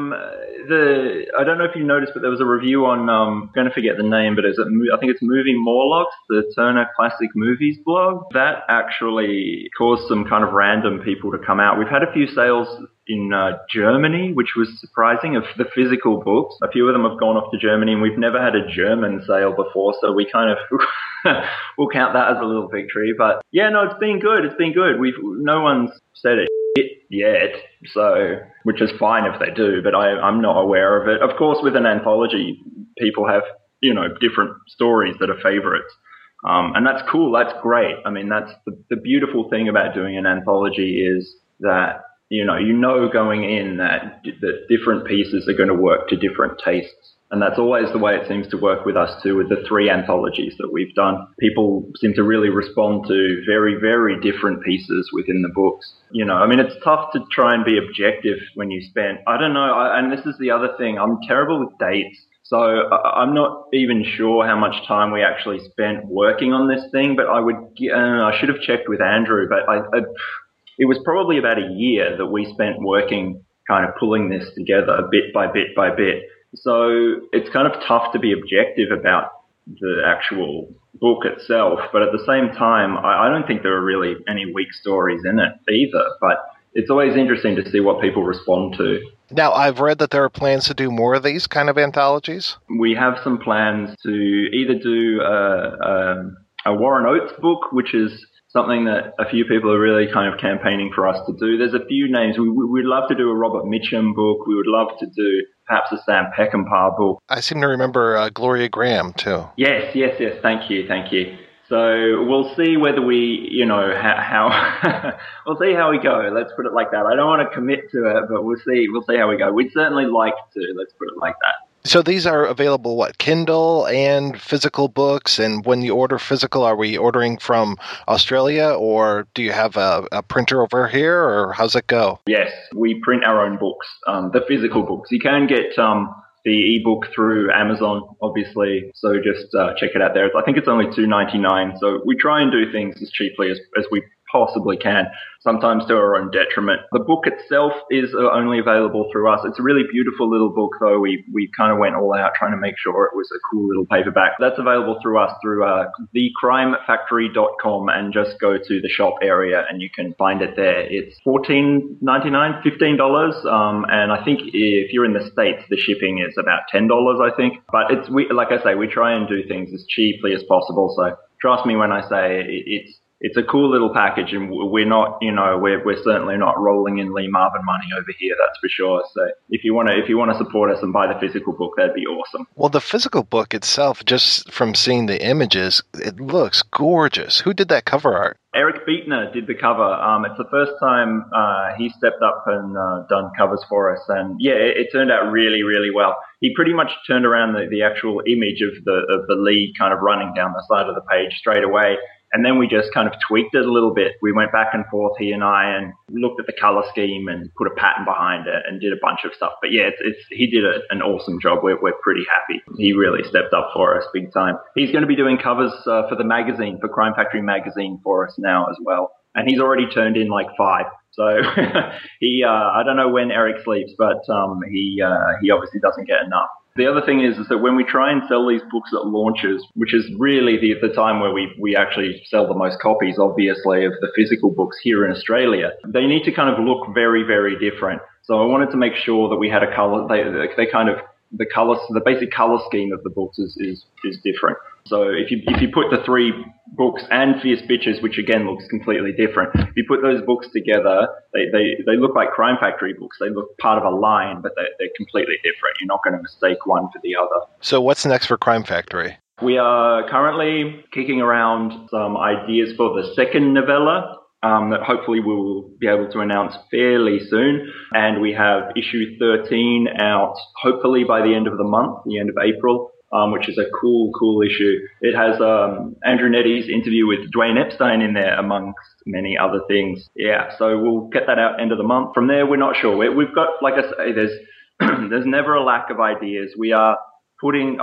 I don't know if you noticed, but there was a review on, I'm going to forget the name, but I think it's Movie Morlocks, the Turner Classic Movies blog. That actually caused some kind of random people to come out. We've had a few sales in Germany, which was surprising, of the physical books. A few of them have gone off to Germany, and we've never had a German sale before, so we kind of we'll count that as a little victory. But yeah, no, it's been good. It's been good. No one's said it yet, so, which is fine if they do, but I'm not aware of it. Of course, with an anthology, people have, different stories that are favorites. And that's cool. That's great. I mean, that's the beautiful thing about doing an anthology is that, going in that different pieces are going to work to different tastes. And that's always the way it seems to work with us too, with the 3 anthologies that we've done. People seem to really respond to very, very different pieces within the books. It's tough to try and be objective when you spend, I don't know, and this is the other thing, I'm terrible with dates. So I'm not even sure how much time we actually spent working on this thing, but I should have checked with Andrew, but it was probably about a year that we spent working, kind of pulling this together bit by bit by bit. So it's kind of tough to be objective about the actual book itself. But at the same time, I don't think there are really any weak stories in it either. But it's always interesting to see what people respond to. Now, I've read that there are plans to do more of these kind of anthologies. We have some plans to either do a Warren Oates book, which is something that a few people are really kind of campaigning for us to do. There's a few names. We'd love to do a Robert Mitchum book. We would love to do perhaps a Sam Peckinpah book. I seem to remember Gloria Graham, too. Yes. Thank you. So we'll see whether we, how we'll see how we go. Let's put it like that. I don't want to commit to it, but we'll see how we go. We'd certainly like to. Let's put it like that. So these are available, Kindle and physical books? And when you order physical, are we ordering from Australia, or do you have a printer over here, or how's it go? Yes, we print our own books, the physical books. You can get the ebook through Amazon, obviously, so just check it out there. I think it's only $2.99, so we try and do things as cheaply as we possibly can, sometimes to our own detriment. The book itself is only available through us. It's a really beautiful little book, though. We kind of went all out trying to make sure it was a cool little paperback. That's available through us through thecrimefactory.com, and just go to the shop area and you can find it there. It's $14.99, $15, and I think if you're in the States, the shipping is about $10, I think. But like I say, we try and do things as cheaply as possible. So trust me when I say it's a cool little package, and we're not, we're certainly not rolling in Lee Marvin money over here, that's for sure. So if you want to support us and buy the physical book, that'd be awesome. Well, the physical book itself, just from seeing the images, it looks gorgeous. Who did that cover art? Eric Beatner did the cover. It's the first time he stepped up and done covers for us, and yeah, it turned out really, really well. He pretty much turned around the actual image of the lead kind of running down the side of the page straight away. And then we just kind of tweaked it a little bit. We went back and forth, he and I, and looked at the color scheme and put a pattern behind it and did a bunch of stuff. But yeah, he did an awesome job. We're pretty happy. He really stepped up for us big time. He's going to be doing covers for the magazine, for Crime Factory magazine for us now as well. And he's already turned in like 5. So I don't know when Eric sleeps, but he obviously doesn't get enough. The other thing is that when we try and sell these books at launches, which is really the time where we actually sell the most copies, obviously, of the physical books here in Australia, they need to kind of look very, very different. So I wanted to make sure that we had a color, they kind of, the basic color scheme of the books is different. So if you put the 3 books and Fierce Bitches, which again looks completely different, if you put those books together, they look like Crime Factory books. They look part of a line, but they're completely different. You're not going to mistake one for the other. So what's next for Crime Factory? We are currently kicking around some ideas for the second novella that hopefully we'll be able to announce fairly soon. And we have issue 13 out hopefully by the end of the month, the end of April. Which is a cool issue. It has Andrew Netti's interview with Dwayne Epstein in there, amongst many other things. Yeah, so we'll get that out end of the month. From there, we're not sure. We've got, like I say, there's never a lack of ideas. We are putting,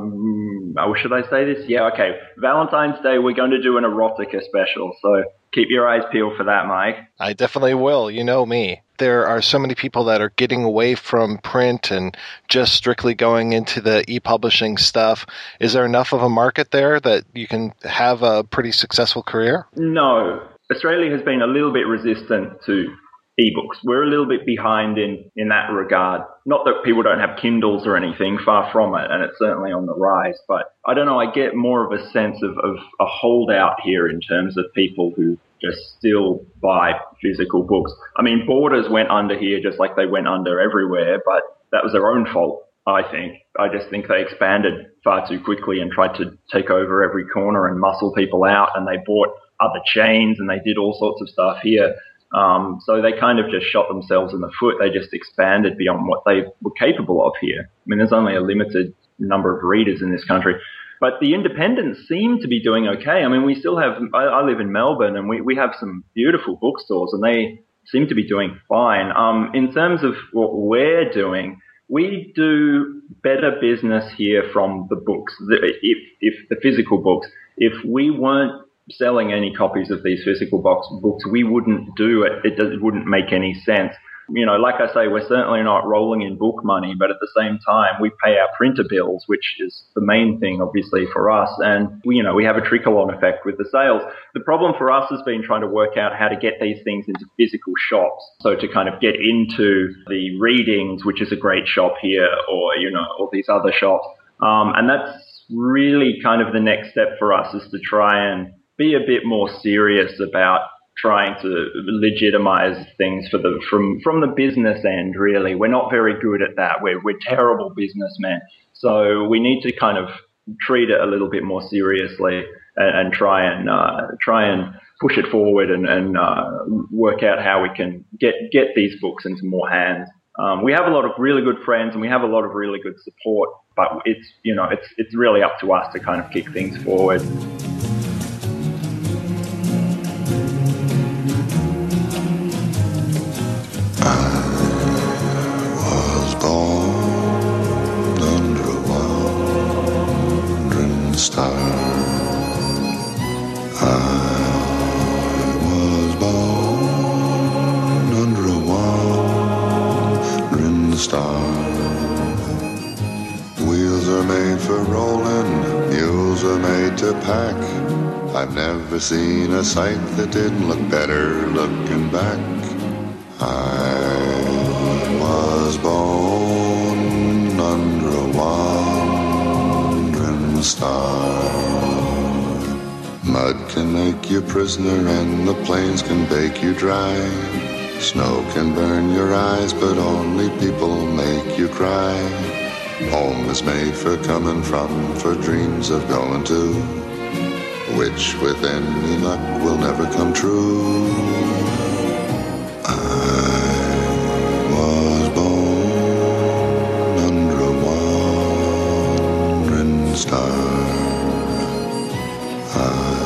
should I say this? Yeah, okay. Valentine's Day, we're going to do an erotica special, so keep your eyes peeled for that, Mike. I definitely will. You know me. There are so many people that are getting away from print and just strictly going into the e-publishing stuff. Is there enough of a market there that you can have a pretty successful career? No. Australia has been a little bit resistant to ebooks. We're a little bit behind in that regard. Not that people don't have Kindles or anything, far from it, and it's certainly on the rise. But I don't know, I get more of a sense of a holdout here in terms of people who just still buy physical books. I mean, Borders went under here just like they went under everywhere, but that was their own fault, I think. I just think they expanded far too quickly and tried to take over every corner and muscle people out, and they bought other chains and they did all sorts of stuff here. So they kind of just shot themselves in the foot. They just expanded beyond what they were capable of here. I mean, there's only a limited number of readers in this country. But the independents seem to be doing okay. I mean, we still have, I live in Melbourne, and we have some beautiful bookstores, and they seem to be doing fine. In terms of what we're doing, we do better business here from the books, if the physical books. If we weren't selling any copies of these physical books, we wouldn't do it. It wouldn't make any sense. You know, like I say, we're certainly not rolling in book money, but at the same time, we pay our printer bills, which is the main thing, obviously, for us. And, we have a trickle-on effect with the sales. The problem for us has been trying to work out how to get these things into physical shops. So to kind of get into the Readings, which is a great shop here, or, all these other shops. And that's really kind of the next step for us, is to try and be a bit more serious about trying to legitimize things from the business end, really. We're not very good at that. We're terrible businessmen. So we need to kind of treat it a little bit more seriously and try and push it forward and work out how we can get these books into more hands. We have a lot of really good friends and we have a lot of really good support, but it's really up to us to kind of kick things forward. I was star. Wheels are made for rolling, mules are made to pack. I've never seen a sight that didn't look better looking back. I was born under a wandering star. Mud can make you prisoner and the plains can bake you dry. Snow can burn your eyes, but only people make you cry. Home is made for coming from, for dreams of going to, which with any luck will never come true. I was born under a wandering star. I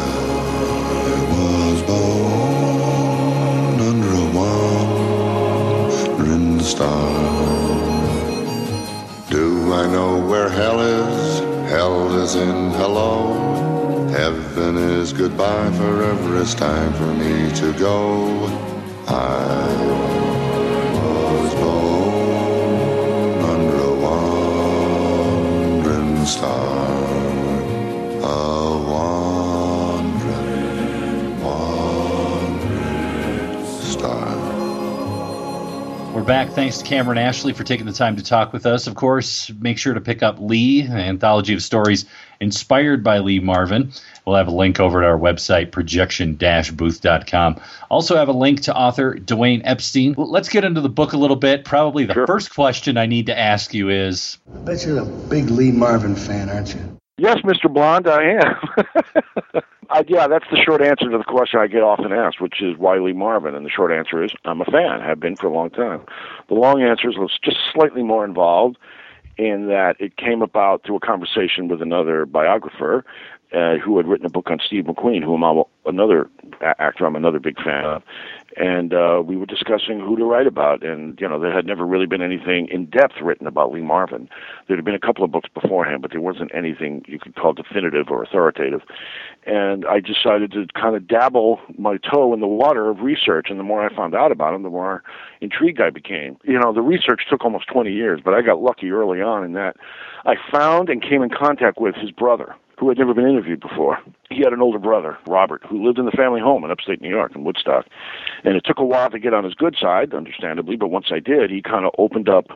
was born under a wandering star. Do I know where hell is? Hell is in hello. Heaven is goodbye, forever it's time for me to go. I was born under a wandering star. A wandering star. We're back. Thanks to Cameron Ashley for taking the time to talk with us. Of course, make sure to pick up Lee, an anthology of stories inspired by Lee Marvin. We'll have a link over at our website, projection-booth.com. Also have a link to author Dwayne Epstein. Let's get into the book a little bit. Probably the first question I need to ask you is... I bet you're a big Lee Marvin fan, aren't you? Yes, Mr. Blonde, I am. Yeah, that's the short answer to the question I get often asked, which is why Lee Marvin? And the short answer is I'm a fan, have been for a long time. The long answer is it's just slightly more involved in that it came about through a conversation with another biographer who had written a book on Steve McQueen, who I'm another actor I'm another big fan of. And we were discussing who to write about. And, you know, there had never really been anything in-depth written about Lee Marvin. There had been a couple of books beforehand, but there wasn't anything you could call definitive or authoritative. And I decided to kind of dabble my toe in the water of research. And the more I found out about him, the more intrigued I became. You know, the research took almost 20 years, but I got lucky early on in that I found and came in contact with his brother, who had never been interviewed before. He had an older brother, Robert, who lived in the family home in upstate New York, in Woodstock. And it took a while to get on his good side, understandably, but once I did, he kind of opened up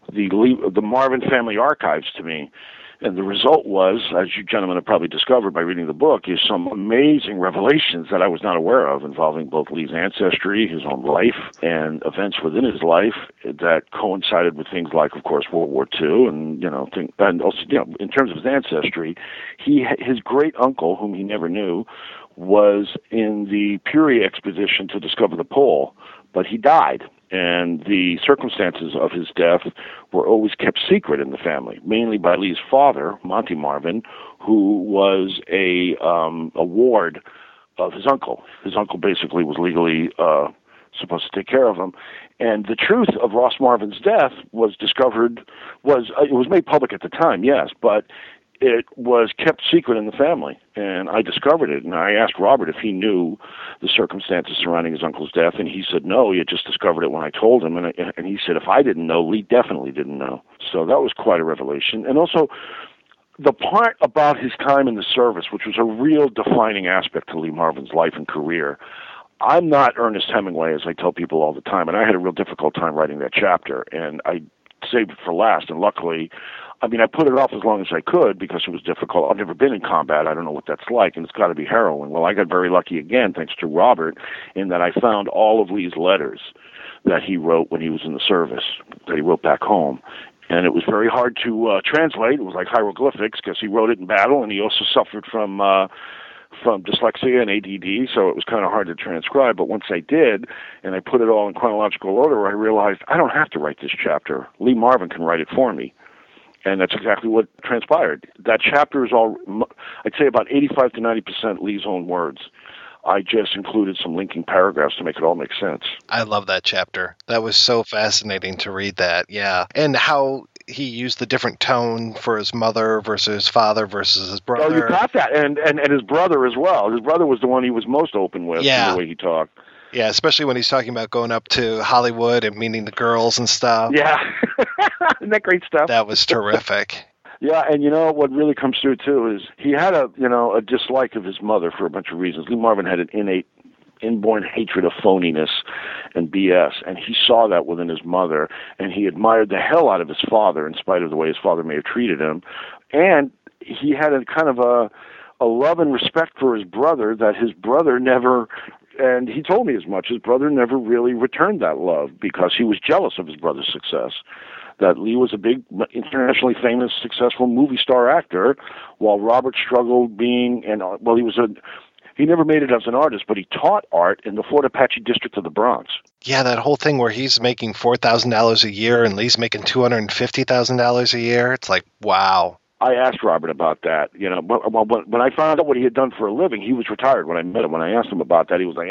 the Marvin family archives to me. And the result was, as you gentlemen have probably discovered by reading the book, is some amazing revelations that I was not aware of, involving both Lee's ancestry, his own life, and events within his life that coincided with things like, of course, World War II, and and also, in terms of his ancestry, his great uncle, whom he never knew, was in the Peary expedition to discover the pole, but he died. And the circumstances of his death were always kept secret in the family, mainly by Lee's father, Monty Marvin, who was a ward of his uncle. His uncle basically was legally supposed to take care of him. And the truth of Ross Marvin's death was discovered, it was made public at the time, yes, but it was kept secret in the family, and I discovered it. And I asked Robert if he knew the circumstances surrounding his uncle's death, and he said no. He had just discovered it when I told him, and he said if I didn't know, Lee definitely didn't know. So that was quite a revelation. And also, the part about his time in the service, which was a real defining aspect to Lee Marvin's life and career. I'm not Ernest Hemingway, as I tell people all the time, and I had a real difficult time writing that chapter, and I saved it for last, and luckily, I put it off as long as I could because it was difficult. I've never been in combat. I don't know what that's like, and it's got to be harrowing. Well, I got very lucky again, thanks to Robert, in that I found all of Lee's letters that he wrote when he was in the service, that he wrote back home. And it was very hard to translate. It was like hieroglyphics because he wrote it in battle, and he also suffered from dyslexia and ADD, so it was kind of hard to transcribe. But once I did, and I put it all in chronological order, I realized I don't have to write this chapter. Lee Marvin can write it for me. And that's exactly what transpired. That chapter is all, I'd say about 85 to 90% Lee's own words. I just included some linking paragraphs to make it all make sense. I love that chapter. That was so fascinating to read that, yeah. And how he used the different tone for his mother versus his father versus his brother. Oh, you got that. And his brother as well. His brother was the one he was most open with in the way he talked. Yeah, especially when he's talking about going up to Hollywood and meeting the girls and stuff. Yeah. Isn't that great stuff? That was terrific. Yeah, and what really comes through too is he had a dislike of his mother for a bunch of reasons. Lee Marvin had an inborn hatred of phoniness and BS, and he saw that within his mother, and he admired the hell out of his father in spite of the way his father may have treated him. And he had a kind of a love and respect for his brother that his brother never, and he told me as much, his brother never really returned that love because he was jealous of his brother's success. That Lee was a big, internationally famous, successful movie star actor, while Robert struggled being, he never made it as an artist, but he taught art in the Fort Apache district of the Bronx. Yeah, that whole thing where he's making $4,000 a year and Lee's making $250,000 a year. It's like, wow. I asked Robert about that. When I found out what he had done for a living, he was retired when I met him. When I asked him about that, he was like,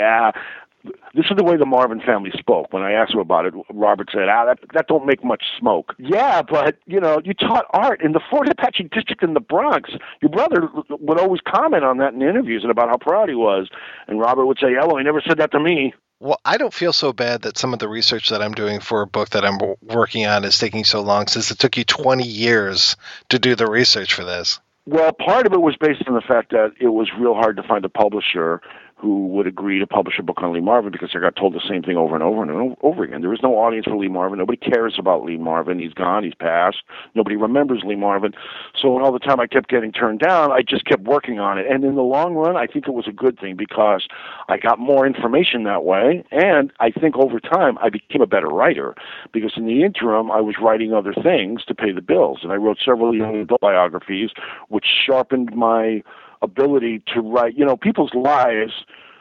this is the way the Marvin family spoke. When I asked him about it, Robert said, that don't make much smoke. Yeah, but, you taught art in the Fort Apache district in the Bronx. Your brother would always comment on that in interviews and about how proud he was. And Robert would say, he never said that to me. Well, I don't feel so bad that some of the research that I'm doing for a book that I'm working on is taking so long, since it took you 20 years to do the research for this. Well, part of it was based on the fact that it was real hard to find a publisher who would agree to publish a book on Lee Marvin because I got told the same thing over and over and over again. There was no audience for Lee Marvin. Nobody cares about Lee Marvin. He's gone. He's passed. Nobody remembers Lee Marvin. So all the time I kept getting turned down, I just kept working on it. And in the long run, I think it was a good thing because I got more information that way. And I think over time, I became a better writer because in the interim, I was writing other things to pay the bills. And I wrote several young adult biographies, which sharpened my ability to write. People's lives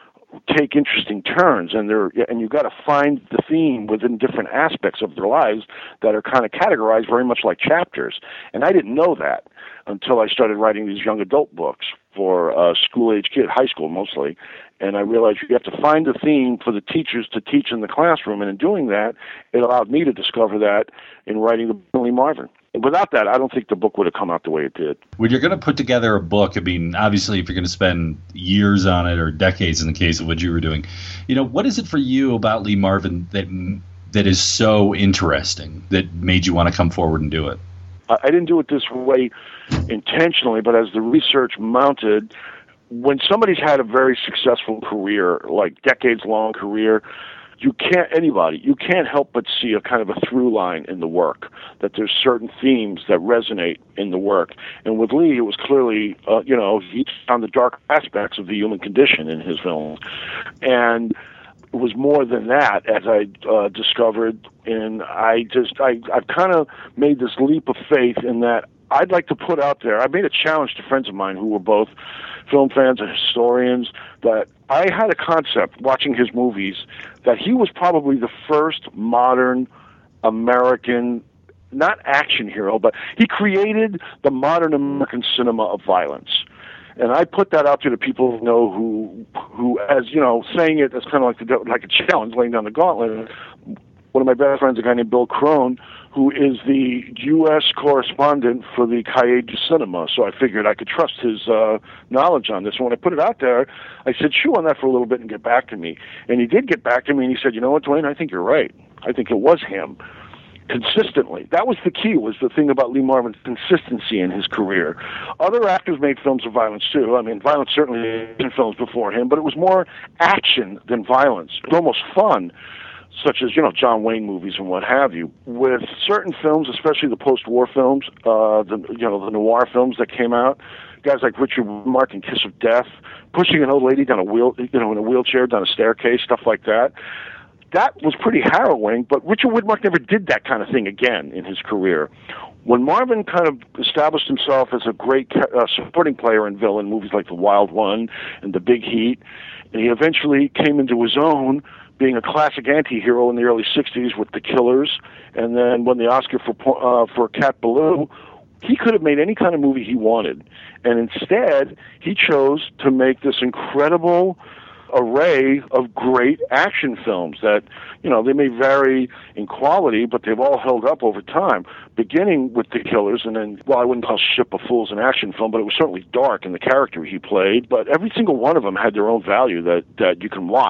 take interesting turns, and you've got to find the theme within different aspects of their lives that are kind of categorized very much like chapters. And I didn't know that until I started writing these young adult books for school-age kids, high school mostly. And I realized you have to find the theme for the teachers to teach in the classroom. And in doing that, it allowed me to discover that in writing the Lee Marvin. Without that, I don't think the book would have come out the way it did. When you're going to put together a book, obviously, if you're going to spend years on it or decades in the case of what you were doing, what is it for you about Lee Marvin that is so interesting that made you want to come forward and do it? I didn't do it this way intentionally, but as the research mounted, when somebody's had a very successful career, like decades-long career, you can't help but see a kind of a through line in the work, that there's certain themes that resonate in the work. And with Lee, it was clearly, he found the dark aspects of the human condition in his films. And it was more than that, as I discovered, and I've kind of made this leap of faith in that I'd like to put out there, I made a challenge to friends of mine who were both film fans and historians, that I had a concept watching his movies that he was probably the first modern American, not action hero, but he created the modern American cinema of violence. And I put that out to the people who know who as saying it as kind of like a challenge, laying down the gauntlet. One of my best friends, a guy named Bill Crone, who is the U.S. correspondent for the Cahiers du Cinema. So I figured I could trust his knowledge on this. And when I put it out there, I said, chew on that for a little bit and get back to me. And he did get back to me, and he said, you know what, Dwayne, I think you're right. I think it was him. Consistently. That was the key, was the thing about Lee Marvin's consistency in his career. Other actors made films of violence, too. I mean, violence certainly in films before him, but it was more action than violence. It was almost fun, such as, John Wayne movies and what have you. With certain films, especially the post-war films, the noir films that came out, guys like Richard Widmark in Kiss of Death, pushing an old lady down in a wheelchair down a staircase, stuff like that. That was pretty harrowing, but Richard Widmark never did that kind of thing again in his career. When Marvin kind of established himself as a great supporting player in villain movies like The Wild One and The Big Heat, and he eventually came into his own, being a classic anti-hero in the early 60s with The Killers, and then won the Oscar for Cat Ballou, he could have made any kind of movie he wanted. And instead, he chose to make this incredible array of great action films that, they may vary in quality, but they've all held up over time, beginning with The Killers, and then, I wouldn't call Ship of Fools an action film, but it was certainly dark in the character he played, but every single one of them had their own value that you can watch.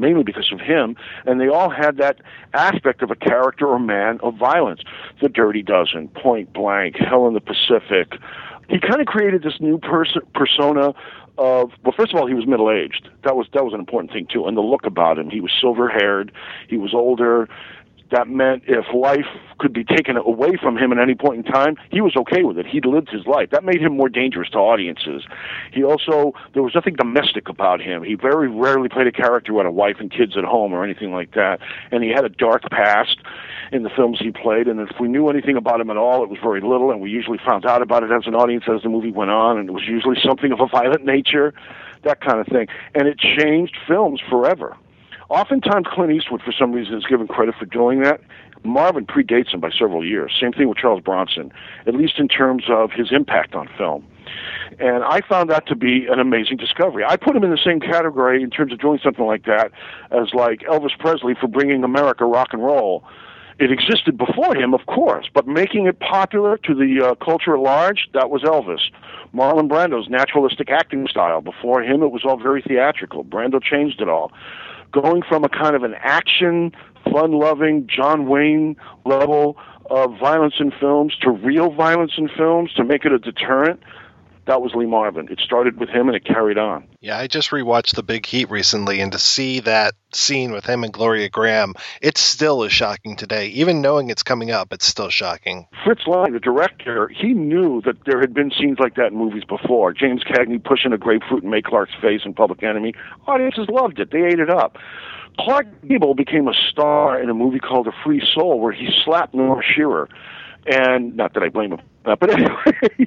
mainly because of him, and they all had that aspect of a character or man of violence. The Dirty Dozen, Point Blank, Hell in the Pacific. He kind of created this new persona of, well, first of all, he was middle-aged. That was an important thing, too, and the look about him. He was silver-haired, he was older. That meant if life could be taken away from him at any point in time, he was okay with it. He'd lived his life. That made him more dangerous to audiences. He also, there was nothing domestic about him. He very rarely played a character who had a wife and kids at home or anything like that. And he had a dark past in the films he played. And if we knew anything about him at all, it was very little. And we usually found out about it as an audience as the movie went on. And it was usually something of a violent nature, that kind of thing. And it changed films forever. Oftentimes, Clint Eastwood, for some reason, is given credit for doing that. Marvin predates him by several years. Same thing with Charles Bronson, at least in terms of his impact on film. And I found that to be an amazing discovery. I put him in the same category in terms of doing something like that as like Elvis Presley for bringing America rock and roll. It existed before him, of course, but making it popular to the culture at large, that was Elvis. Marlon Brando's naturalistic acting style. Before him, it was all very theatrical. Brando changed it all. Going from a kind of an action, fun-loving, John Wayne level of violence in films to real violence in films to make it a deterrent, that was Lee Marvin. It started with him and it carried on. Yeah, I just rewatched The Big Heat recently, and to see that scene with him and Gloria Graham, it still is shocking today. Even knowing it's coming up, it's still shocking. Fritz Lang, the director, he knew that there had been scenes like that in movies before. James Cagney pushing a grapefruit in May Clark's face in Public Enemy. Audiences loved it. They ate it up. Clark Gable became a star in a movie called A Free Soul where he slapped Norma Shearer. And not that I blame him, but anyway,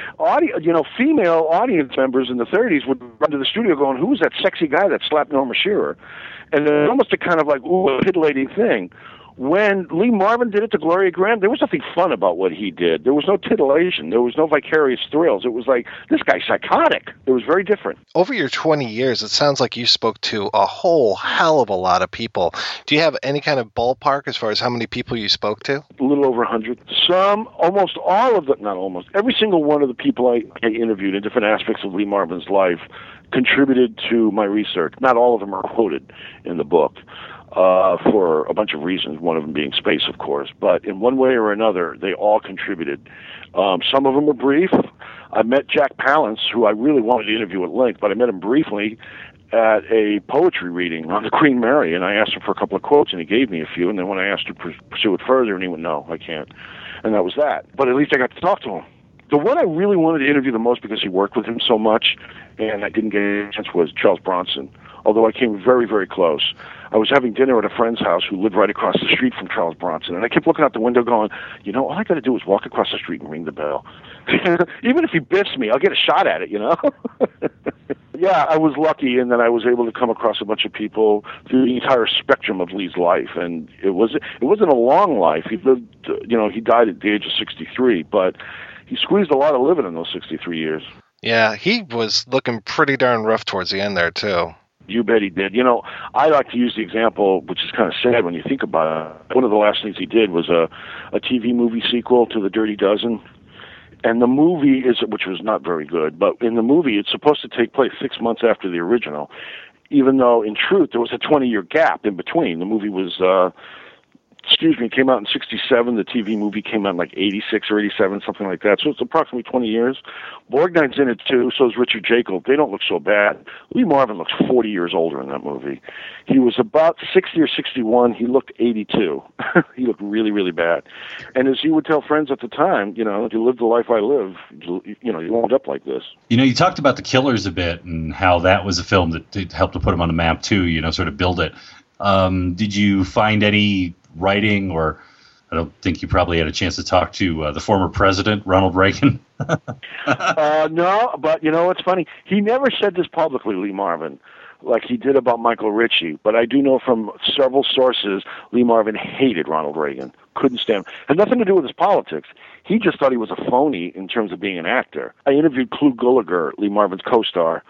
female audience members in the 30s would run to the studio going, "Who was that sexy guy that slapped Norma Shearer?" And it was almost a kind of like, a titillating thing. When Lee Marvin did it to Gloria Graham, there was nothing fun about what he did. There was no titillation. There was no vicarious thrills. It was like, this guy's psychotic. It was very different. Over your 20 years, it sounds like you spoke to a whole hell of a lot of people. Do you have any kind of ballpark as far as how many people you spoke to? A little over 100. Almost all of them, not almost, every single one of the people I interviewed in different aspects of Lee Marvin's life contributed to my research. Not all of them are quoted in the book. For a bunch of reasons, one of them being space, of course. But in one way or another, they all contributed. Some of them were brief. I met Jack Palance, who I really wanted to interview at length, but I met him briefly at a poetry reading on the Queen Mary, and I asked him for a couple of quotes, and he gave me a few, and then when I asked to pursue it further, and he went, "No, I can't." And that was that. But at least I got to talk to him. The one I really wanted to interview the most because he worked with him so much, and I didn't get a chance, was Charles Bronson, although I came very, very close. I was having dinner at a friend's house who lived right across the street from Charles Bronson, and I kept looking out the window going, all I got to do is walk across the street and ring the bell. Even if he biffs me, I'll get a shot at it, Yeah, I was lucky in that I was able to come across a bunch of people through the entire spectrum of Lee's life, and it wasn't a long life. He lived, he died at the age of 63, but he squeezed a lot of living in those 63 years. Yeah, he was looking pretty darn rough towards the end there, too. You bet he did. I like to use the example, which is kind of sad when you think about it. One of the last things he did was a TV movie sequel to The Dirty Dozen. And the movie which was not very good, but in the movie it's supposed to take place 6 months after the original, even though in truth there was a 20-year gap in between. The movie was, came out in 67. The TV movie came out in like 86 or 87, something like that. So it's approximately 20 years. Borgnine's in it too, so is Richard Jekyll. They don't look so bad. Lee Marvin looks 40 years older in that movie. He was about 60 or 61. He looked 82. He looked really, really bad. And as he would tell friends at the time, if you live the life I live, you wound up like this. You talked about The Killers a bit and how that was a film that helped to put him on the map too, sort of build it. Did you find any writing, or I don't think you probably had a chance to talk to the former president, Ronald Reagan? No, but what's funny? He never said this publicly, Lee Marvin, like he did about Michael Ritchie. But I do know from several sources, Lee Marvin hated Ronald Reagan, couldn't stand him. Had nothing to do with his politics. He just thought he was a phony in terms of being an actor. I interviewed Clu Gulager, Lee Marvin's co-star,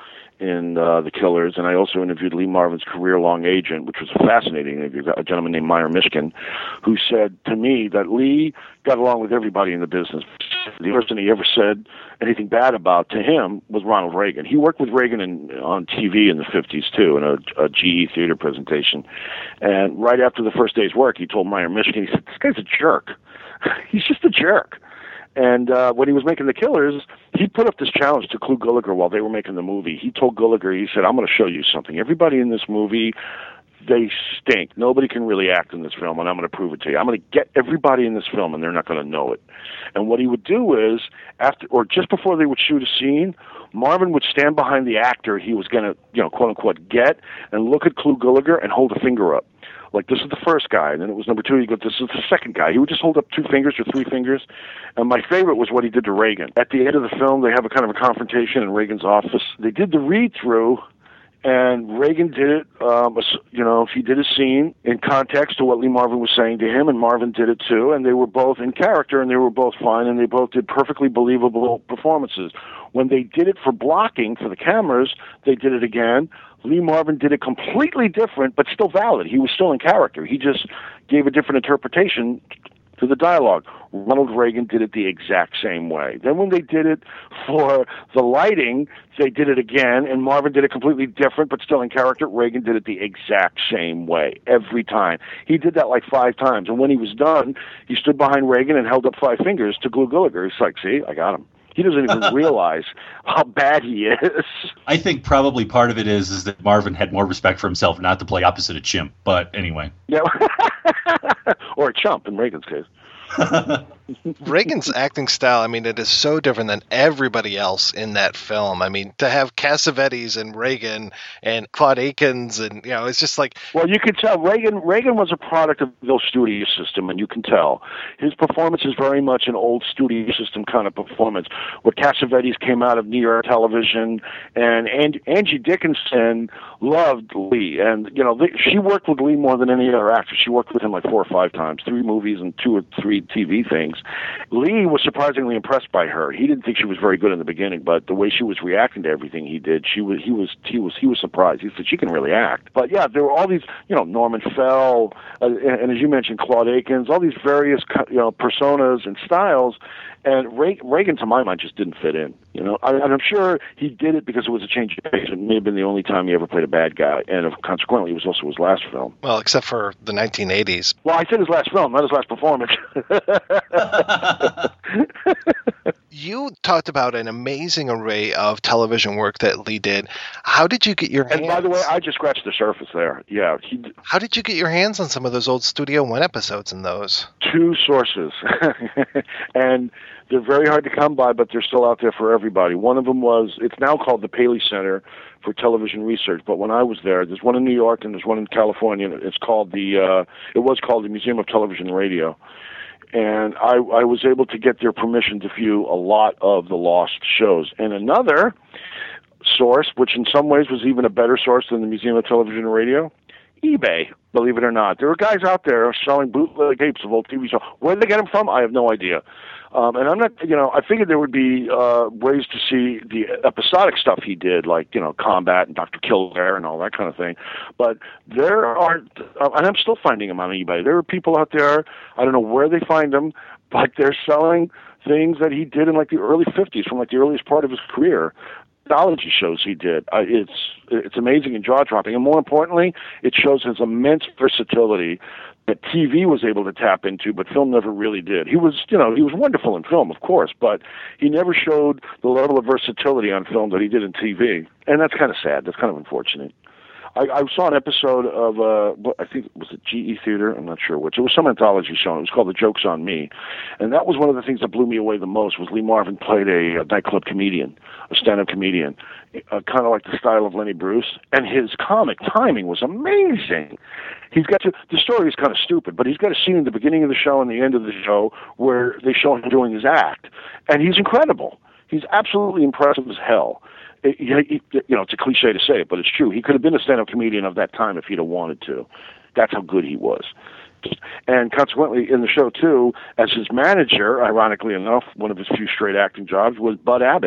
in The Killers, and I also interviewed Lee Marvin's career-long agent, which was a fascinating interview, a gentleman named Meyer Mishkin, who said to me that Lee got along with everybody in the business. The person he ever said anything bad about to him was Ronald Reagan. He worked with Reagan on TV in the 50s, too, in a GE theater presentation. And right after the first day's work, he told Meyer Mishkin, he said, this guy's a jerk. He's just a jerk. And when he was making The Killers, he put up this challenge to Clu Gulager while they were making the movie. He told Gulager, he said, I'm going to show you something. Everybody in this movie, they stink. Nobody can really act in this film, and I'm going to prove it to you. I'm going to get everybody in this film, and they're not going to know it. And what he would do is, after or just before they would shoot a scene, Marvin would stand behind the actor he was going to, quote unquote, get, and look at Clu Gulager and hold a finger up. Like, this is the first guy, and then it was number two. He'd go, this is the second guy. He would just hold up 2 fingers or 3 fingers. And my favorite was what he did to Reagan. At the end of the film, they have a kind of a confrontation in Reagan's office. They did the read-through, and Reagan did it, he did a scene in context to what Lee Marvin was saying to him, and Marvin did it too, and they were both in character, and they were both fine, and they both did perfectly believable performances. When they did it for blocking, for the cameras, they did it again. Lee Marvin did it completely different, but still valid. He was still in character. He just gave a different interpretation to the dialogue. Ronald Reagan did it the exact same way. Then when they did it for the lighting, they did it again, and Marvin did it completely different, but still in character. Reagan did it the exact same way, every time. He did that like 5 times, and when he was done, he stood behind Reagan and held up 5 fingers to Clu Gulager. He's like, see, I got him. He doesn't even realize how bad he is. I think probably part of it is that Marvin had more respect for himself not to play opposite a chimp. But anyway. Yeah. Or a chump in Reagan's case. Reagan's acting style, I mean, it is so different than everybody else in that film. I mean, to have Cassavetes and Reagan and Claude Akins, and it's just like, well, you could tell Reagan was a product of the studio system, and you can tell his performance is very much an old studio system kind of performance. Where Cassavetes came out of New York television, and Angie Dickinson loved Lee, and she worked with Lee more than any other actor. She worked with him like 4 or 5 times, 3 movies and 2 or 3 TV things. Lee was surprisingly impressed by her. He didn't think she was very good in the beginning, but the way she was reacting to everything he did, he was surprised. He said she can really act. But yeah, there were all these, Norman Fell, and as you mentioned, Claude Akins, all these various personas and styles. And Reagan, to my mind, just didn't fit in. And I'm sure he did it because it was a change of pace. It may have been the only time he ever played a bad guy, and consequently, it was also his last film. Well, except for the 1980s. Well, I said his last film, not his last performance. You talked about an amazing array of television work that Lee did. How did you get your hands? And by the way, I just scratched the surface there. Yeah. How did you get your hands on some of those old Studio One episodes in those? 2 sources. And they're very hard to come by, but they're still out there for everybody. One of them it's now called the Paley Center for Television Research, but when I was there's one in New York and there's one in California. It was called the Museum of Television and Radio. And I was able to get their permission to view a lot of the lost shows. And another source, which in some ways was even a better source than the Museum of Television and Radio, eBay, believe it or not. There are guys out there selling bootleg tapes of old TV shows. Where did they get them from? I have no idea. And I'm not, I figured there would be ways to see the episodic stuff he did, like, Combat and Dr. Kildare and all that kind of thing. But there aren't, and I'm still finding them on eBay. There are people out there, I don't know where they find them, but they're selling things that he did in like the early 50s, from like the earliest part of his career. Anthology shows he did. It's amazing and jaw-dropping. And more importantly, it shows his immense versatility that TV was able to tap into, but film never really did. He was wonderful in film, of course, but he never showed the level of versatility on film that he did in TV. And that's kind of sad. That's kind of unfortunate. I saw an episode of, I think it was a GE Theater, I'm not sure which. It was some anthology show, and it was called The Joke's on Me. And that was one of the things that blew me away the most, was Lee Marvin played a nightclub comedian, a stand-up comedian, kind of like the style of Lenny Bruce. And his comic timing was amazing. The story is kind of stupid, but he's got a scene in the beginning of the show and the end of the show where they show him doing his act. And he's incredible. He's absolutely impressive as hell. It's a cliche to say it, but it's true. He could have been a stand-up comedian of that time if he'd have wanted to. That's how good he was. And consequently, in the show, too, as his manager, ironically enough, one of his few straight acting jobs was Bud Abbott.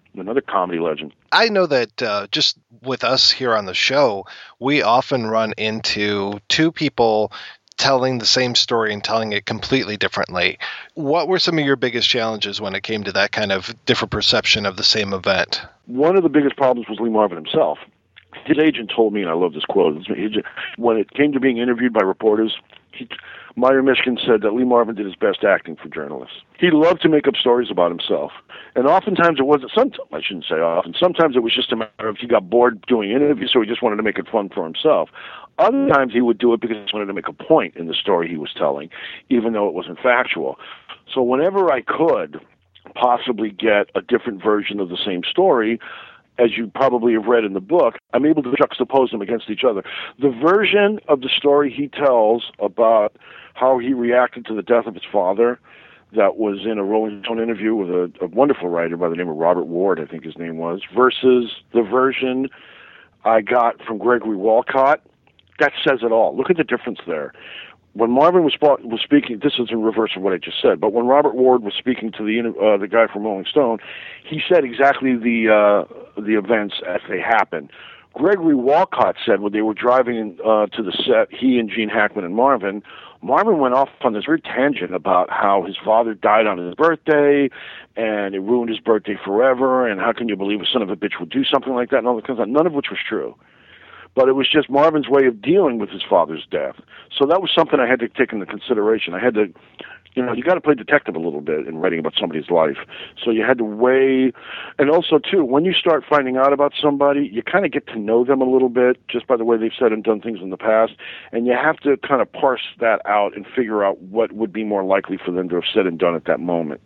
another comedy legend. I know that just with us here on the show, we often run into two people telling the same story and telling it completely differently. What were some of your biggest challenges when it came to that kind of different perception of the same event? One of the biggest problems was Lee Marvin himself. His agent told me, and I love this quote, when it came to being interviewed by reporters, Meyer Mishkin said that Lee Marvin did his best acting for journalists. He loved to make up stories about himself. And oftentimes it wasn't, I shouldn't say often, sometimes it was just a matter of he got bored doing interviews, so he just wanted to make it fun for himself. Other times he would do it because he wanted to make a point in the story he was telling, even though it wasn't factual. So whenever I could possibly get a different version of the same story, as you probably have read in the book, I'm able to juxtapose them against each other. The version of the story he tells about how he reacted to the death of his father, that was in a Rolling Stone interview with a wonderful writer by the name of Robert Ward, I think his name was, versus the version I got from Gregory Walcott, that says it all. Look at the difference there. When Marvin was speaking, this is in reverse of what I just said, but when Robert Ward was speaking to the guy from Rolling Stone, he said exactly the events as they happened. Gregory Walcott said when they were driving to the set, he and Gene Hackman and Marvin went off on this very tangent about how his father died on his birthday, and it ruined his birthday forever, and how can you believe a son of a bitch would do something like that, and all that kind of stuff, none of which was true. But it was just Marvin's way of dealing with his father's death. So that was something I had to take into consideration. I had to, you got to play detective a little bit in writing about somebody's life. So you had to weigh, and also, too, when you start finding out about somebody, you kind of get to know them a little bit just by the way they've said and done things in the past, and you have to kind of parse that out and figure out what would be more likely for them to have said and done at that moment.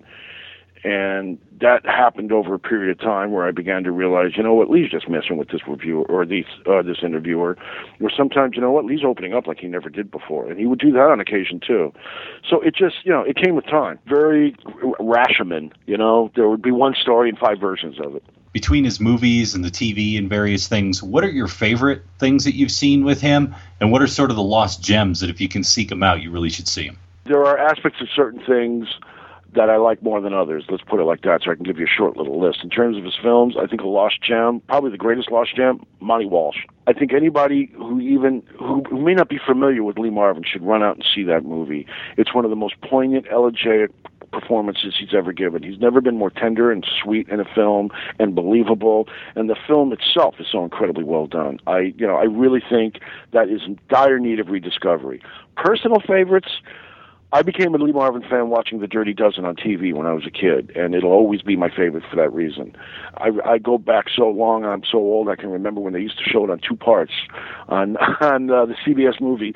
And that happened over a period of time where I began to realize, what, Lee's just messing with this reviewer or this interviewer. Or sometimes, what, Lee's opening up like he never did before. And he would do that on occasion, too. So it just, it came with time. Very Rashomon, there would be one story and 5 versions of it. Between his movies and the TV and various things, what are your favorite things that you've seen with him? And what are sort of the lost gems that if you can seek them out, you really should see them? There are aspects of certain things that I like more than others. Let's put it like that so I can give you a short little list. In terms of his films, I think a lost gem, probably the greatest lost gem, Monty Walsh. I think anybody who may not be familiar with Lee Marvin should run out and see that movie. It's one of the most poignant, elegiac performances he's ever given. He's never been more tender and sweet in a film and believable, and the film itself is so incredibly well done. I really think that is in dire need of rediscovery. Personal favorites, I became a Lee Marvin fan watching The Dirty Dozen on TV when I was a kid, and it'll always be my favorite for that reason. I go back so long, I'm so old, I can remember when they used to show it on 2 parts on the CBS movie.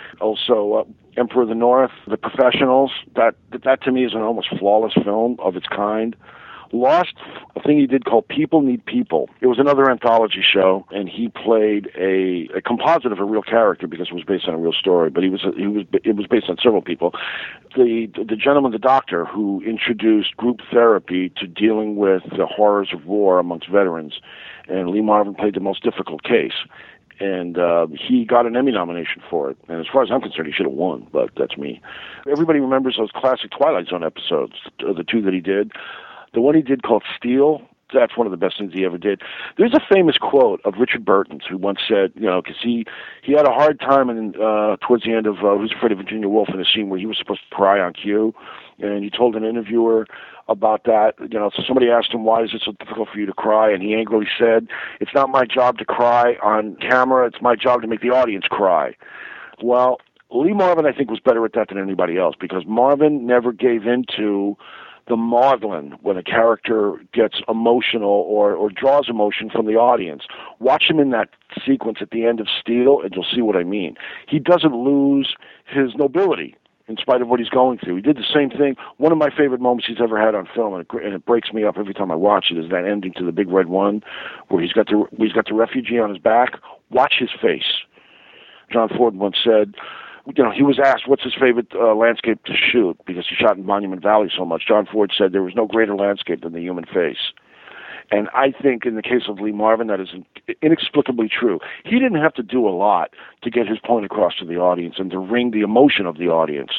Also, Emperor of the North, The Professionals, that to me is an almost flawless film of its kind. Lost, a thing he did called People Need People. It was another anthology show, and he played a composite of a real character because it was based on a real story. But it was based on several people. The gentleman, the doctor, who introduced group therapy to dealing with the horrors of war amongst veterans, and Lee Marvin played the most difficult case. And he got an Emmy nomination for it. And as far as I'm concerned, he should have won, but that's me. Everybody remembers those classic Twilight Zone episodes, the 2 that he did. The one he did called Steel, that's one of the best things he ever did. There's a famous quote of Richard Burton's who once said, because he had a hard time towards the end of Who's Afraid of Virginia Woolf in a scene where he was supposed to cry on cue, and he told an interviewer about that. So somebody asked him, why is it so difficult for you to cry? And he angrily said, it's not my job to cry on camera, it's my job to make the audience cry. Well, Lee Marvin, I think, was better at that than anybody else, because Marvin never gave into the maudlin when a character gets emotional or draws emotion from the audience. Watch him in that sequence at the end of Steel, and you'll see what I mean. He doesn't lose his nobility in spite of what he's going through. He did the same thing. One of my favorite moments he's ever had on film, and it breaks me up every time I watch it, is that ending to The Big Red One, where he's got the refugee on his back. Watch his face. John Ford once said, he was asked what's his favorite landscape to shoot because he shot in Monument Valley so much. John Ford said there was no greater landscape than the human face. And I think in the case of Lee Marvin, that is inexplicably true. He didn't have to do a lot to get his point across to the audience and to wring the emotion of the audience.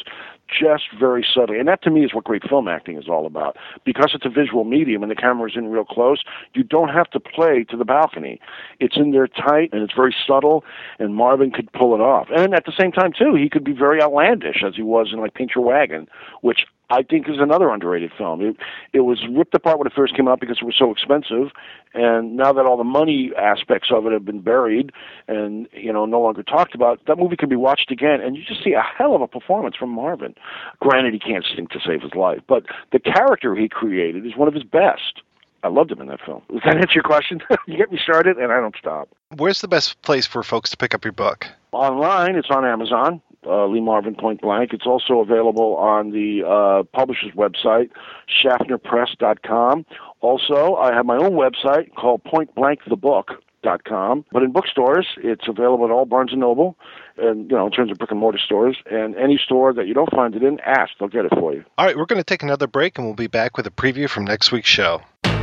just very subtly. And that, to me, is what great film acting is all about. Because it's a visual medium and the camera's in real close, you don't have to play to the balcony. It's in there tight, and it's very subtle, and Marvin could pull it off. And at the same time, too, he could be very outlandish, as he was in, like, Paint Your Wagon, which I think is another underrated film. It was ripped apart when it first came out because it was so expensive, and now that all the money aspects of it have been buried and, no longer talked about, that movie can be watched again, and you just see a hell of a performance from Marvin. Granted, he can't sing to save his life, but the character he created is one of his best. I loved him in that film. Does that answer your question? You get me started, and I don't stop. Where's the best place for folks to pick up your book? Online, it's on Amazon. Lee Marvin, Point Blank. It's also available on the publisher's website, SchaffnerPress.com. Also, I have my own website called PointBlankTheBook.com. But in bookstores, it's available at all Barnes & Noble, and, in terms of brick-and-mortar stores. And any store that you don't find it in, ask. They'll get it for you. All right, we're going to take another break, and we'll be back with a preview from next week's show.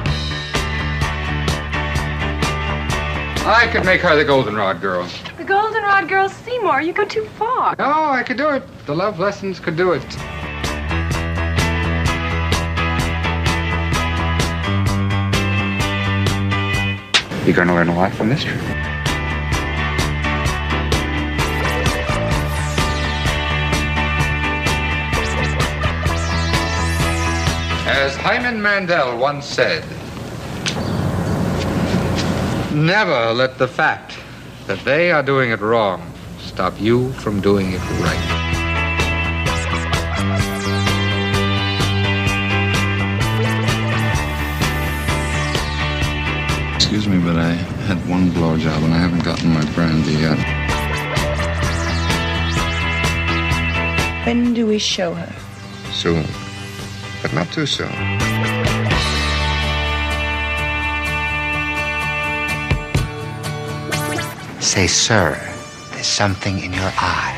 I could make her the Goldenrod girl. The Goldenrod girl, Seymour, you go too far. No, I could do it. The love lessons could do it. You're going to learn a lot from this trip. As Hyman Mandel once said, never let the fact that they are doing it wrong stop you from doing it right. Excuse me, but I had one blowjob and I haven't gotten my brandy yet. When do we show her? Soon, but not too soon. Say, sir, there's something in your eye.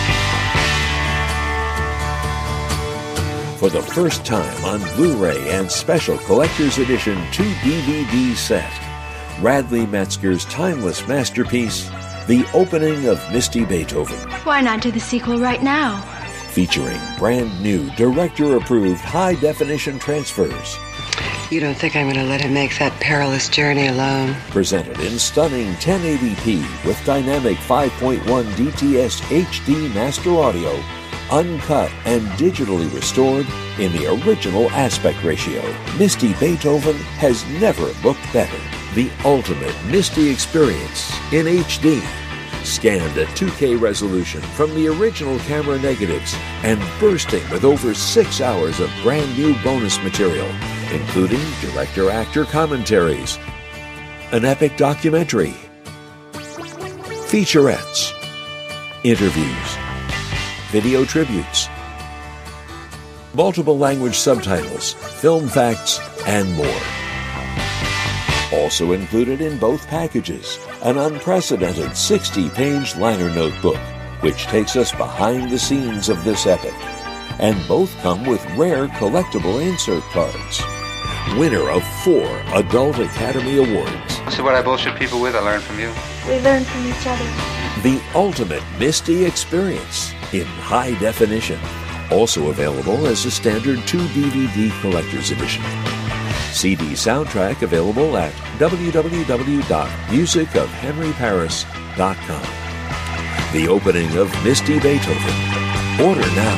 For the first time on Blu-ray and special collector's edition 2-DVD set, Radley Metzger's timeless masterpiece, The Opening of Misty Beethoven. Why not do the sequel right now? Featuring brand new director-approved high-definition transfers. You don't think I'm going to let him make that perilous journey alone? Presented in stunning 1080p with dynamic 5.1 DTS HD master audio, uncut and digitally restored in the original aspect ratio. Misty Beethoven has never looked better. The ultimate Misty experience in HD. Scanned at 2K resolution from the original camera negatives and bursting with over 6 hours of brand new bonus material, including director-actor commentaries, an epic documentary, featurettes, interviews, video tributes, multiple language subtitles, film facts, and more. Also included in both packages, an unprecedented 60-page liner notebook, which takes us behind the scenes of this epic. And both come with rare collectible insert cards. Winner of 4 Adult Academy Awards. See what I bullshit people with? I learn from you. We learn from each other. The ultimate Misty experience in high definition. Also available as a standard 2-DVD collector's edition. CD soundtrack available at www.musicofhenryparis.com. The Opening of Misty Beethoven. Order now.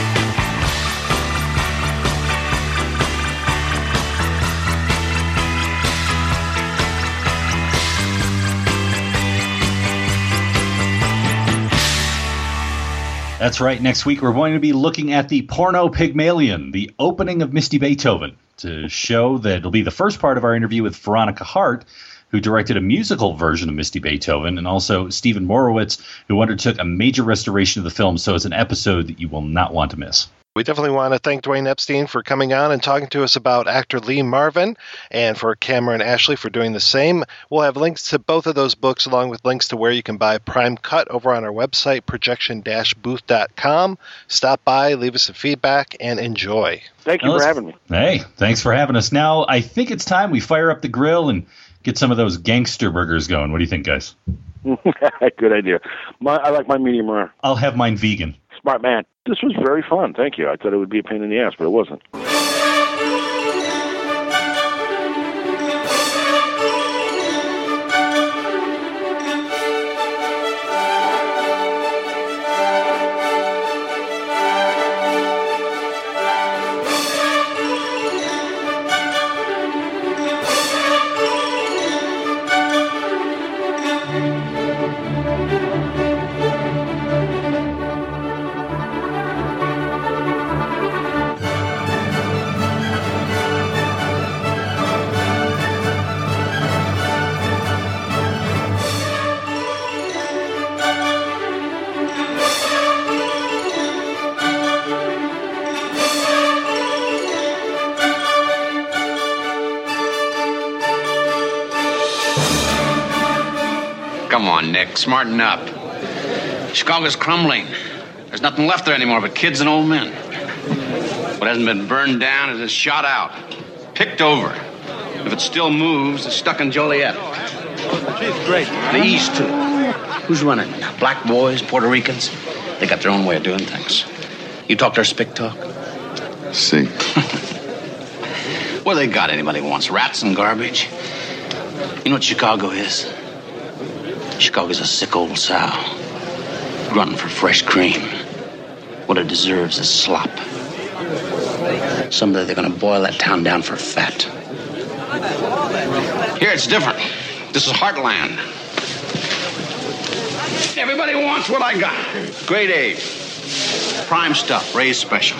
That's right. Next week, we're going to be looking at the Porno Pygmalion, The Opening of Misty Beethoven, to show that it'll be the first part of our interview with Veronica Hart, who directed a musical version of Misty Beethoven, and also Stephen Morowitz, who undertook a major restoration of the film. So it's an episode that you will not want to miss. We definitely want to thank Dwayne Epstein for coming on and talking to us about actor Lee Marvin, and for Cameron Ashley for doing the same. We'll have links to both of those books, along with links to where you can buy Prime Cut over on our website, projection-booth.com. Stop by, leave us some feedback, and enjoy. Thank you for having me. Hey, thanks for having us. Now, I think it's time we fire up the grill and get some of those gangster burgers going. What do you think, guys? Good idea. I like my medium rare. I'll have mine vegan. Smart man. This was very fun. Thank you. I thought it would be a pain in the ass, but it wasn't. Come on, Nick, smarten up. Chicago's crumbling. There's nothing left there anymore but kids and old men. What hasn't been burned down is shot out, picked over. If it still moves, it's stuck in Joliet. Geez, great. The East, too. Who's running? Black boys, Puerto Ricans? They got their own way of doing things. You talk their spick talk? See. Well, they got anybody who wants rats and garbage. You know what Chicago is? Chicago's a sick old sow, grunting for fresh cream. What it deserves is slop. Someday they're gonna boil that town down for fat. Here it's different. This is Heartland. Everybody wants what I got. Grade A. Prime stuff, raised special.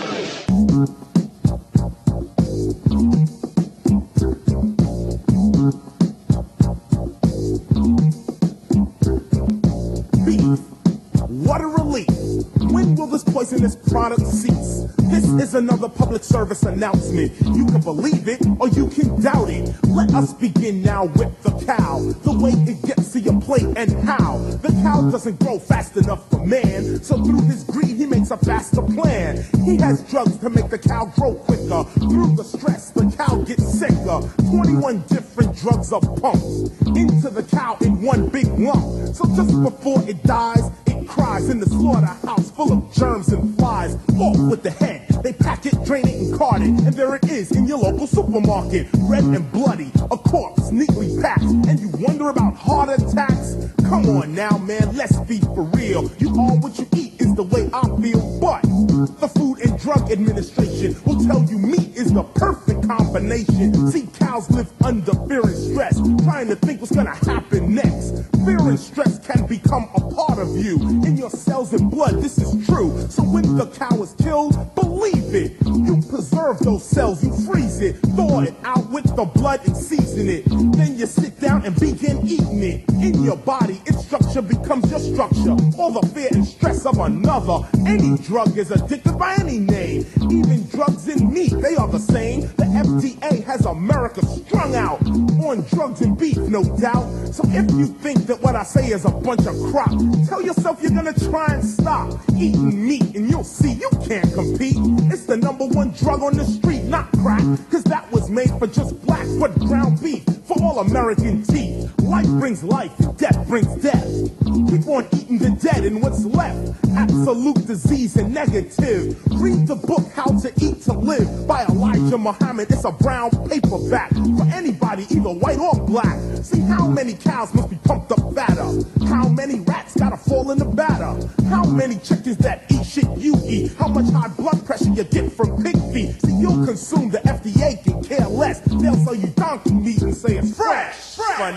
What a relief. When will this poisonous product cease? This is another public service announcement. You can believe it or you can doubt it. Let us begin now with the cow. The way it gets to your plate and how. The cow doesn't grow fast enough for man. So through his greed, he makes a faster plan. He has drugs to make the cow grow quicker. Through the stress, the cow gets sicker. 21 different drugs are pumped into the cow in one big lump. So just before it dies, it cries in the slaughterhouse full of germs and flies. Off with the head. They pack it, drain it, and cart it. And there it is in your local supermarket. Red and bloody, a corpse neatly packed. And you wonder about heart attacks? Come on now, man, let's be for real. You are what you eat is the way I feel. But the Food and Drug Administration will tell you meat is the perfect combination. See, cows live under fear and stress, trying to think what's gonna happen next. Fear and stress can become a part of you. In your cells and blood, this is true. So when the cow is killed, believe it. You preserve those cells, you freeze it, thaw it out with the blood and season it. Then you sit down and begin eating it. In your body, its structure becomes your structure. All the fear and stress of another. Any drug is addictive by any name. Even drugs in meat, they are the same. The FDA has America strung out on drugs and beef, no doubt. So if you think that what I say is a bunch of crap, tell yourself you're gonna try and stop eating meat and you'll see you can't compete. It's the #1 drug on the street, not crack, cause that was made for just blacks, but ground beef for all American teeth. Life brings life, death brings death. Keep on eating the dead and what's left. Absolute disease and negative. Read the book How to Eat to Live by Elijah Muhammad. It's a brown paperback for anybody, either white or black. See how many cows must be pumped up fatter. How many rats gotta fall in the batter. How many chickens that eat shit you eat. How much high blood pressure you get from pig feet. See, you'll consume, the FDA can care less. They'll sell you donkey meat and say it's fresh. For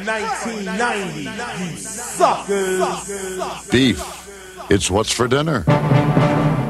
1990, you suckers. Beef. It's what's for dinner.